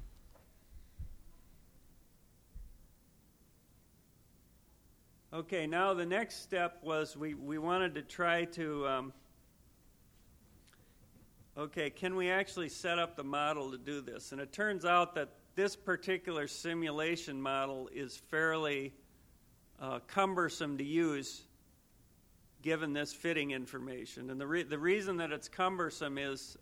S6: Okay, now the next step was we wanted to try to, can we actually set up the model to do this? And it turns out that this particular simulation model is fairly cumbersome to use given this fitting information. And the reason that it's cumbersome is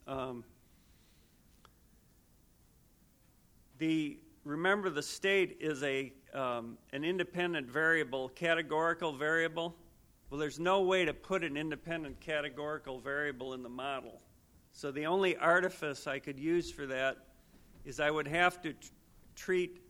S6: remember the state is an independent variable, categorical variable. Well, there's no way to put an independent categorical variable in the model. So the only artifice I could use for that is I would have to treat,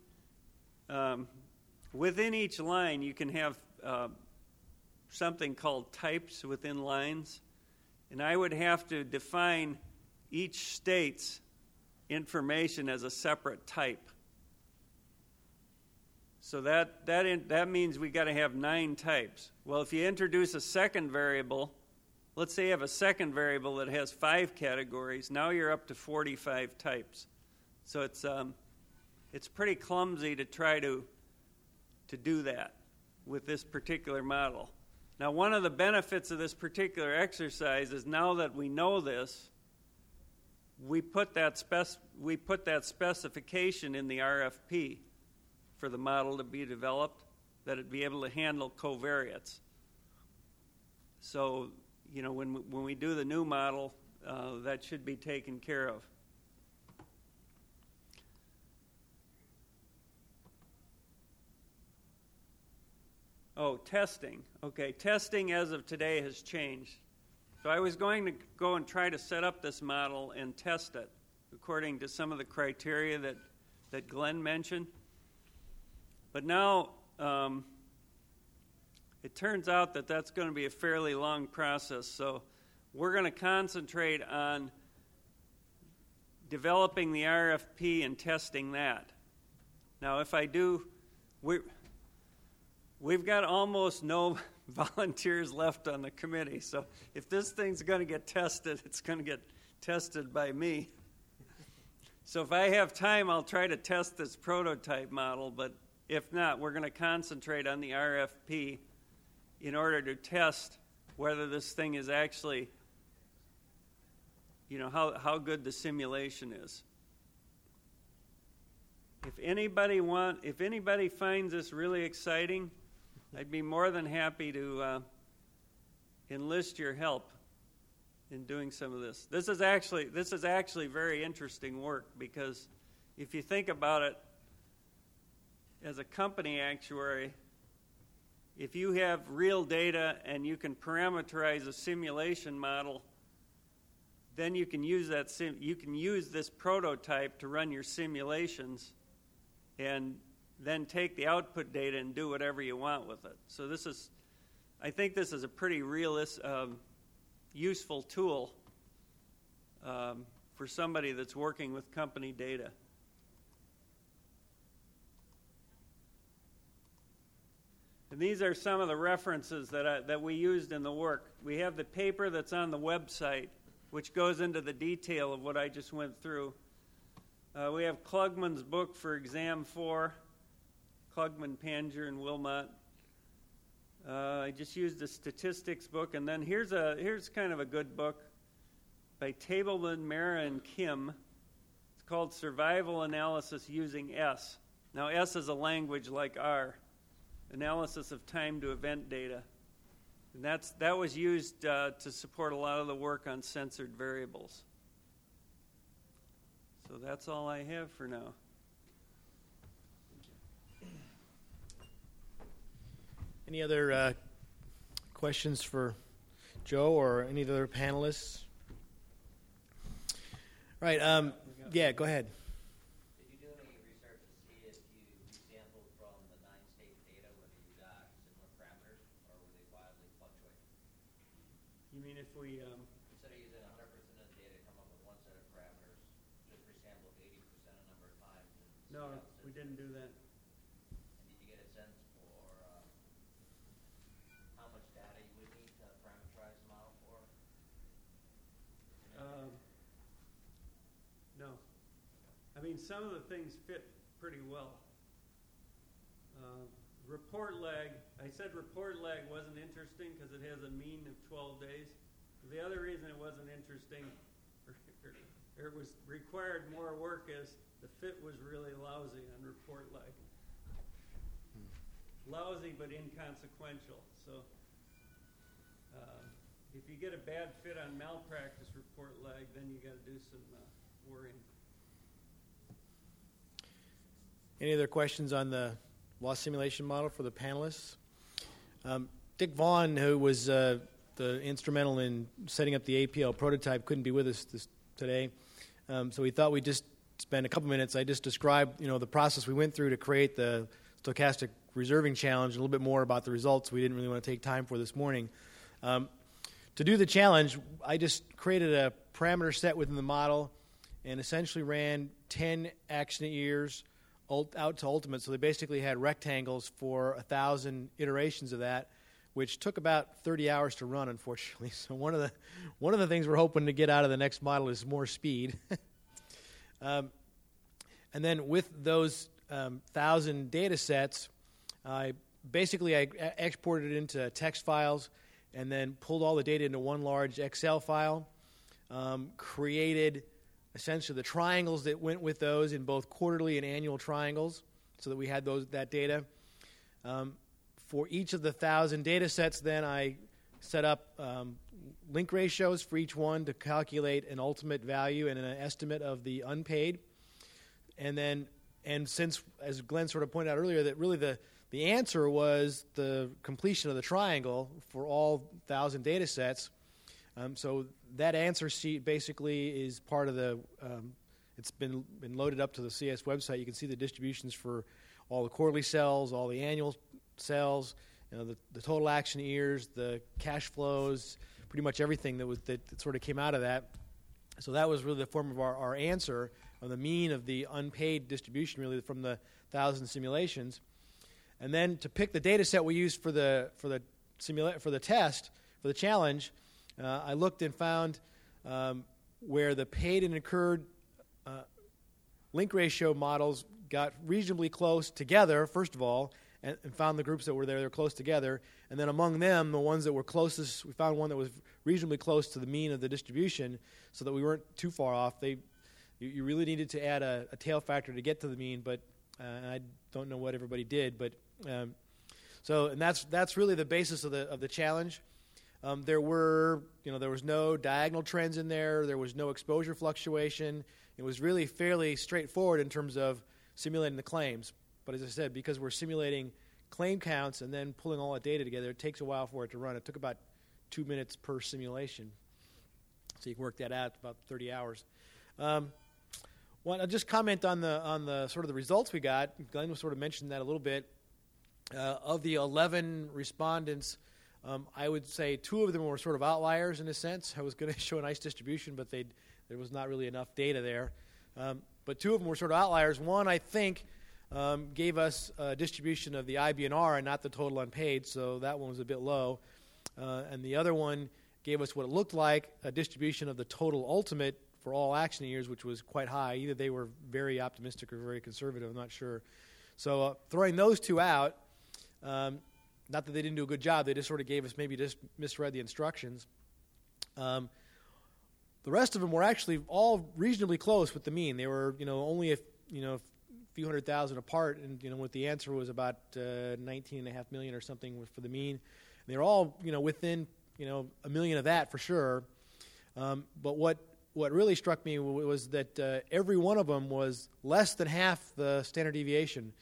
S6: within each line you can have something called types within lines, and I would have to define each state's information as a separate type. So that means we got to have 9 types. Well, if you introduce a second variable, let's say you have a second variable that has 5 categories, now you're up to 45 types. So it's pretty clumsy to try to do that with this particular model. Now, one of the benefits of this particular exercise is now that we know this, we put that specification in the RFP for the model to be developed, that it be able to handle covariates. So, you know, when we do the new model, that should be taken care of. Oh, testing. Okay, testing as of today has changed. So I was going to go and try to set up this model and test it according to some of the criteria that Glenn mentioned. But now it turns out that that's going to be a fairly long process. So we're going to concentrate on developing the RFP and testing that. Now, if I do, we've got almost no volunteers left on the committee. So if this thing's going to get tested, it's going to get tested by me. So if I have time, I'll try to test this prototype model, but if not, we're going to concentrate on the RFP in order to test whether this thing is actually, you know, how good the simulation is. If anybody finds this really exciting, I'd be more than happy to enlist your help in doing some of this. This is actually very interesting work, because if you think about it, as a company actuary, if you have real data and you can parameterize a simulation model, then you can use this prototype to run your simulations, and then take the output data and do whatever you want with it. So I think this is a pretty useful tool for somebody that's working with company data. And these are some of the references that we used in the work. We have the paper that's on the website, which goes into the detail of what I just went through. We have Klugman's book for Exam 4, Klugman, Panger, and Wilmot. I just used a statistics book, and then here's kind of a good book by Tableman, Mara, and Kim. It's called Survival Analysis Using S. Now, S is a language like R. Analysis of time to event data. And that was used to support a lot of the work on censored variables. So that's all I have for now.
S1: Any other questions for Joe or any of the other panelists? Right. Yeah, go ahead.
S4: Did you do any research to see if you sampled from the 9-state data, whether you got similar parameters, or were they wildly fluctuating?
S6: You mean if we...
S4: Instead of using 100% of the data to come up with one set of parameters, just resampled 80% a number of times?
S6: No, we didn't do that.
S4: And did you get a sense for how much data you would need to parameterize the model for?
S6: No. I mean, some of the things fit pretty well. Report lag, I said report lag wasn't interesting because it has a mean of 12 days. The other reason it wasn't interesting, or it was required more work, is the fit was really lousy on report lag. Lousy but inconsequential. So if you get a bad fit on malpractice report lag, then you got to do some worrying.
S1: Any other questions on the loss simulation model for the panelists? Dick Vaughn, who was the instrumental in setting up the APL prototype, couldn't be with us today. So we thought we'd just spend a couple minutes, I just described the process we went through to create the stochastic reserving challenge, and a little bit more about the results we didn't really want to take time for this morning. To do the challenge, I just created a parameter set within the model and essentially ran 10 accident years out to ultimate. So they basically had rectangles for 1,000 iterations of that, which took about 30 hours to run, unfortunately. So one of the things we're hoping to get out of the next model is more speed. And then with those 1,000 data sets, I exported it into text files and then pulled all the data into one large Excel file, created essentially the triangles that went with those in both quarterly and annual triangles so that we had that data. For each of the 1,000 data sets, then I set up link ratios for each one to calculate an ultimate value and an estimate of the unpaid. And since, as Glenn sort of pointed out earlier, that really the answer was the completion of the triangle for all 1,000 data sets. So that answer sheet basically is part of the, it's been loaded up to the CS website. You can see the distributions for all the quarterly cells, all the annual cells, the total action years, the cash flows, pretty much everything that sort of came out of that. So that was really the form of our answer of the mean of the unpaid distribution, really from the 1,000 simulations. And then to pick the data set we used for the test, for the challenge, I looked and found where the paid and incurred link ratio models got reasonably close together, first of all, and found the groups that were there, they were close together. And then among them, the ones that were closest, we found one that was reasonably close to the mean of the distribution so that we weren't too far off. You really needed to add a tail factor to get to the mean, but I don't know what everybody did. But that's really the basis of the challenge. There was no diagonal trends in there. There was no exposure fluctuation. It was really fairly straightforward in terms of simulating the claims. But as I said, because we're simulating claim counts and then pulling all that data together, it takes a while for it to run. It took about 2 minutes per simulation. So you can work that out, about 30 hours. I'll just comment on the sort of the results we got. Glenn sort of mentioned that a little bit. Of the 11 respondents, I would say 2 of them were sort of outliers in a sense. I was going to show a nice distribution, but there was not really enough data there. But 2 of them were sort of outliers. One, I think, gave us a distribution of the IBNR and not the total unpaid, so that one was a bit low. And the other one gave us what it looked like a distribution of the total ultimate for all action years, which was quite high. Either they were very optimistic or very conservative, I'm not sure. So throwing those 2 out, not that they didn't do a good job, they just sort of gave us, maybe just misread the instructions. The rest of them were actually all reasonably close with the mean. They were, only a few 100,000 apart, and what the answer was about 19.5 million or something for the mean. And they were all, within, 1 million of that for sure. But what really struck me was that every one of them was less than half the standard deviation.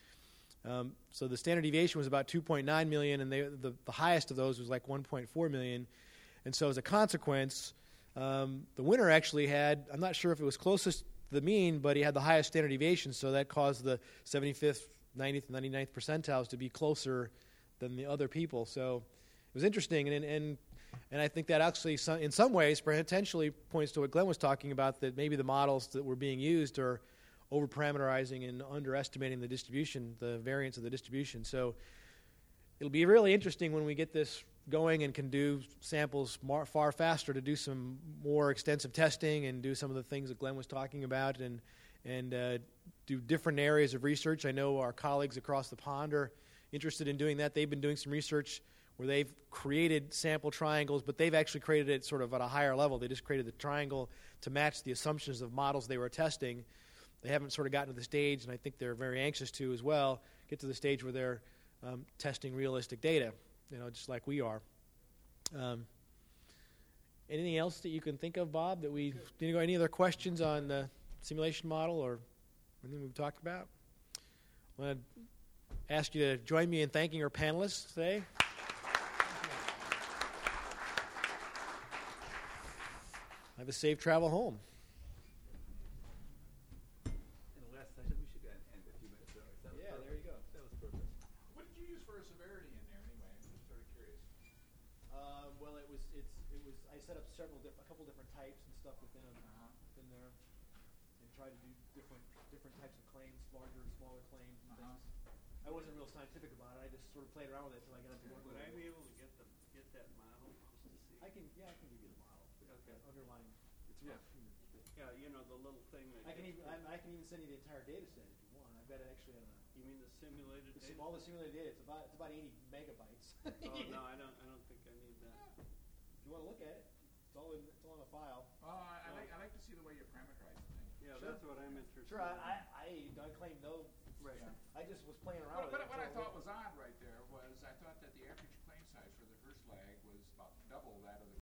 S1: So the standard deviation was about 2.9 million, and the highest of those was like 1.4 million. And so as a consequence, the winner actually had, I'm not sure if it was closest to the mean, but he had the highest standard deviation, so that caused the 75th, 90th, and 99th percentiles to be closer than the other people. So it was interesting, and I think that actually, in some ways, potentially points to what Glenn was talking about, that maybe the models that were being used are over-parameterizing and underestimating the distribution, the variance of the distribution. So it'll be really interesting when we get this going and can do samples far faster to do some more extensive testing and do some of the things that Glenn was talking about and do different areas of research. I know our colleagues across the pond are interested in doing that. They've been doing some research where they've created sample triangles, but they've actually created it sort of at a higher level. They just created the triangle to match the assumptions of models they were testing. They haven't sort of gotten to the stage, and I think they're very anxious to as well, get to the stage where they're testing realistic data, just like we are. Anything else that you can think of, Bob, that we didn't go? Any other questions on the simulation model or anything we've talked about? I want to ask you to join me in thanking our panelists today. Have a safe travel home. I set up a couple different types and stuff within there, and tried to do different types of claims, larger and smaller claims and things. I wasn't real scientific about it. I just sort of played around with it until I got into work.
S6: Would I be able to get that model just to see?
S1: I can give you the model.
S6: Okay.
S1: Underlying. It's
S5: Yeah.
S6: Yeah, you know, the little thing that
S1: I can even send you the entire data set if you want. I've got it actually on
S6: You mean the simulated data?
S1: all the simulated data. It's about 80 megabytes.
S6: Oh no, I don't think I need that.
S1: If you want to look at it, it's all in a file.
S5: Oh, I like to see the way you parameterize the thing.
S6: Yeah,
S1: Sure.
S6: that's what I'm interested
S1: Sure,
S6: in.
S1: I claim no.
S6: Right.
S5: Yeah.
S1: I just was playing around with it.
S5: What I
S1: until
S5: thought was odd right there was I thought that the average claim size for the first lag was about double that of the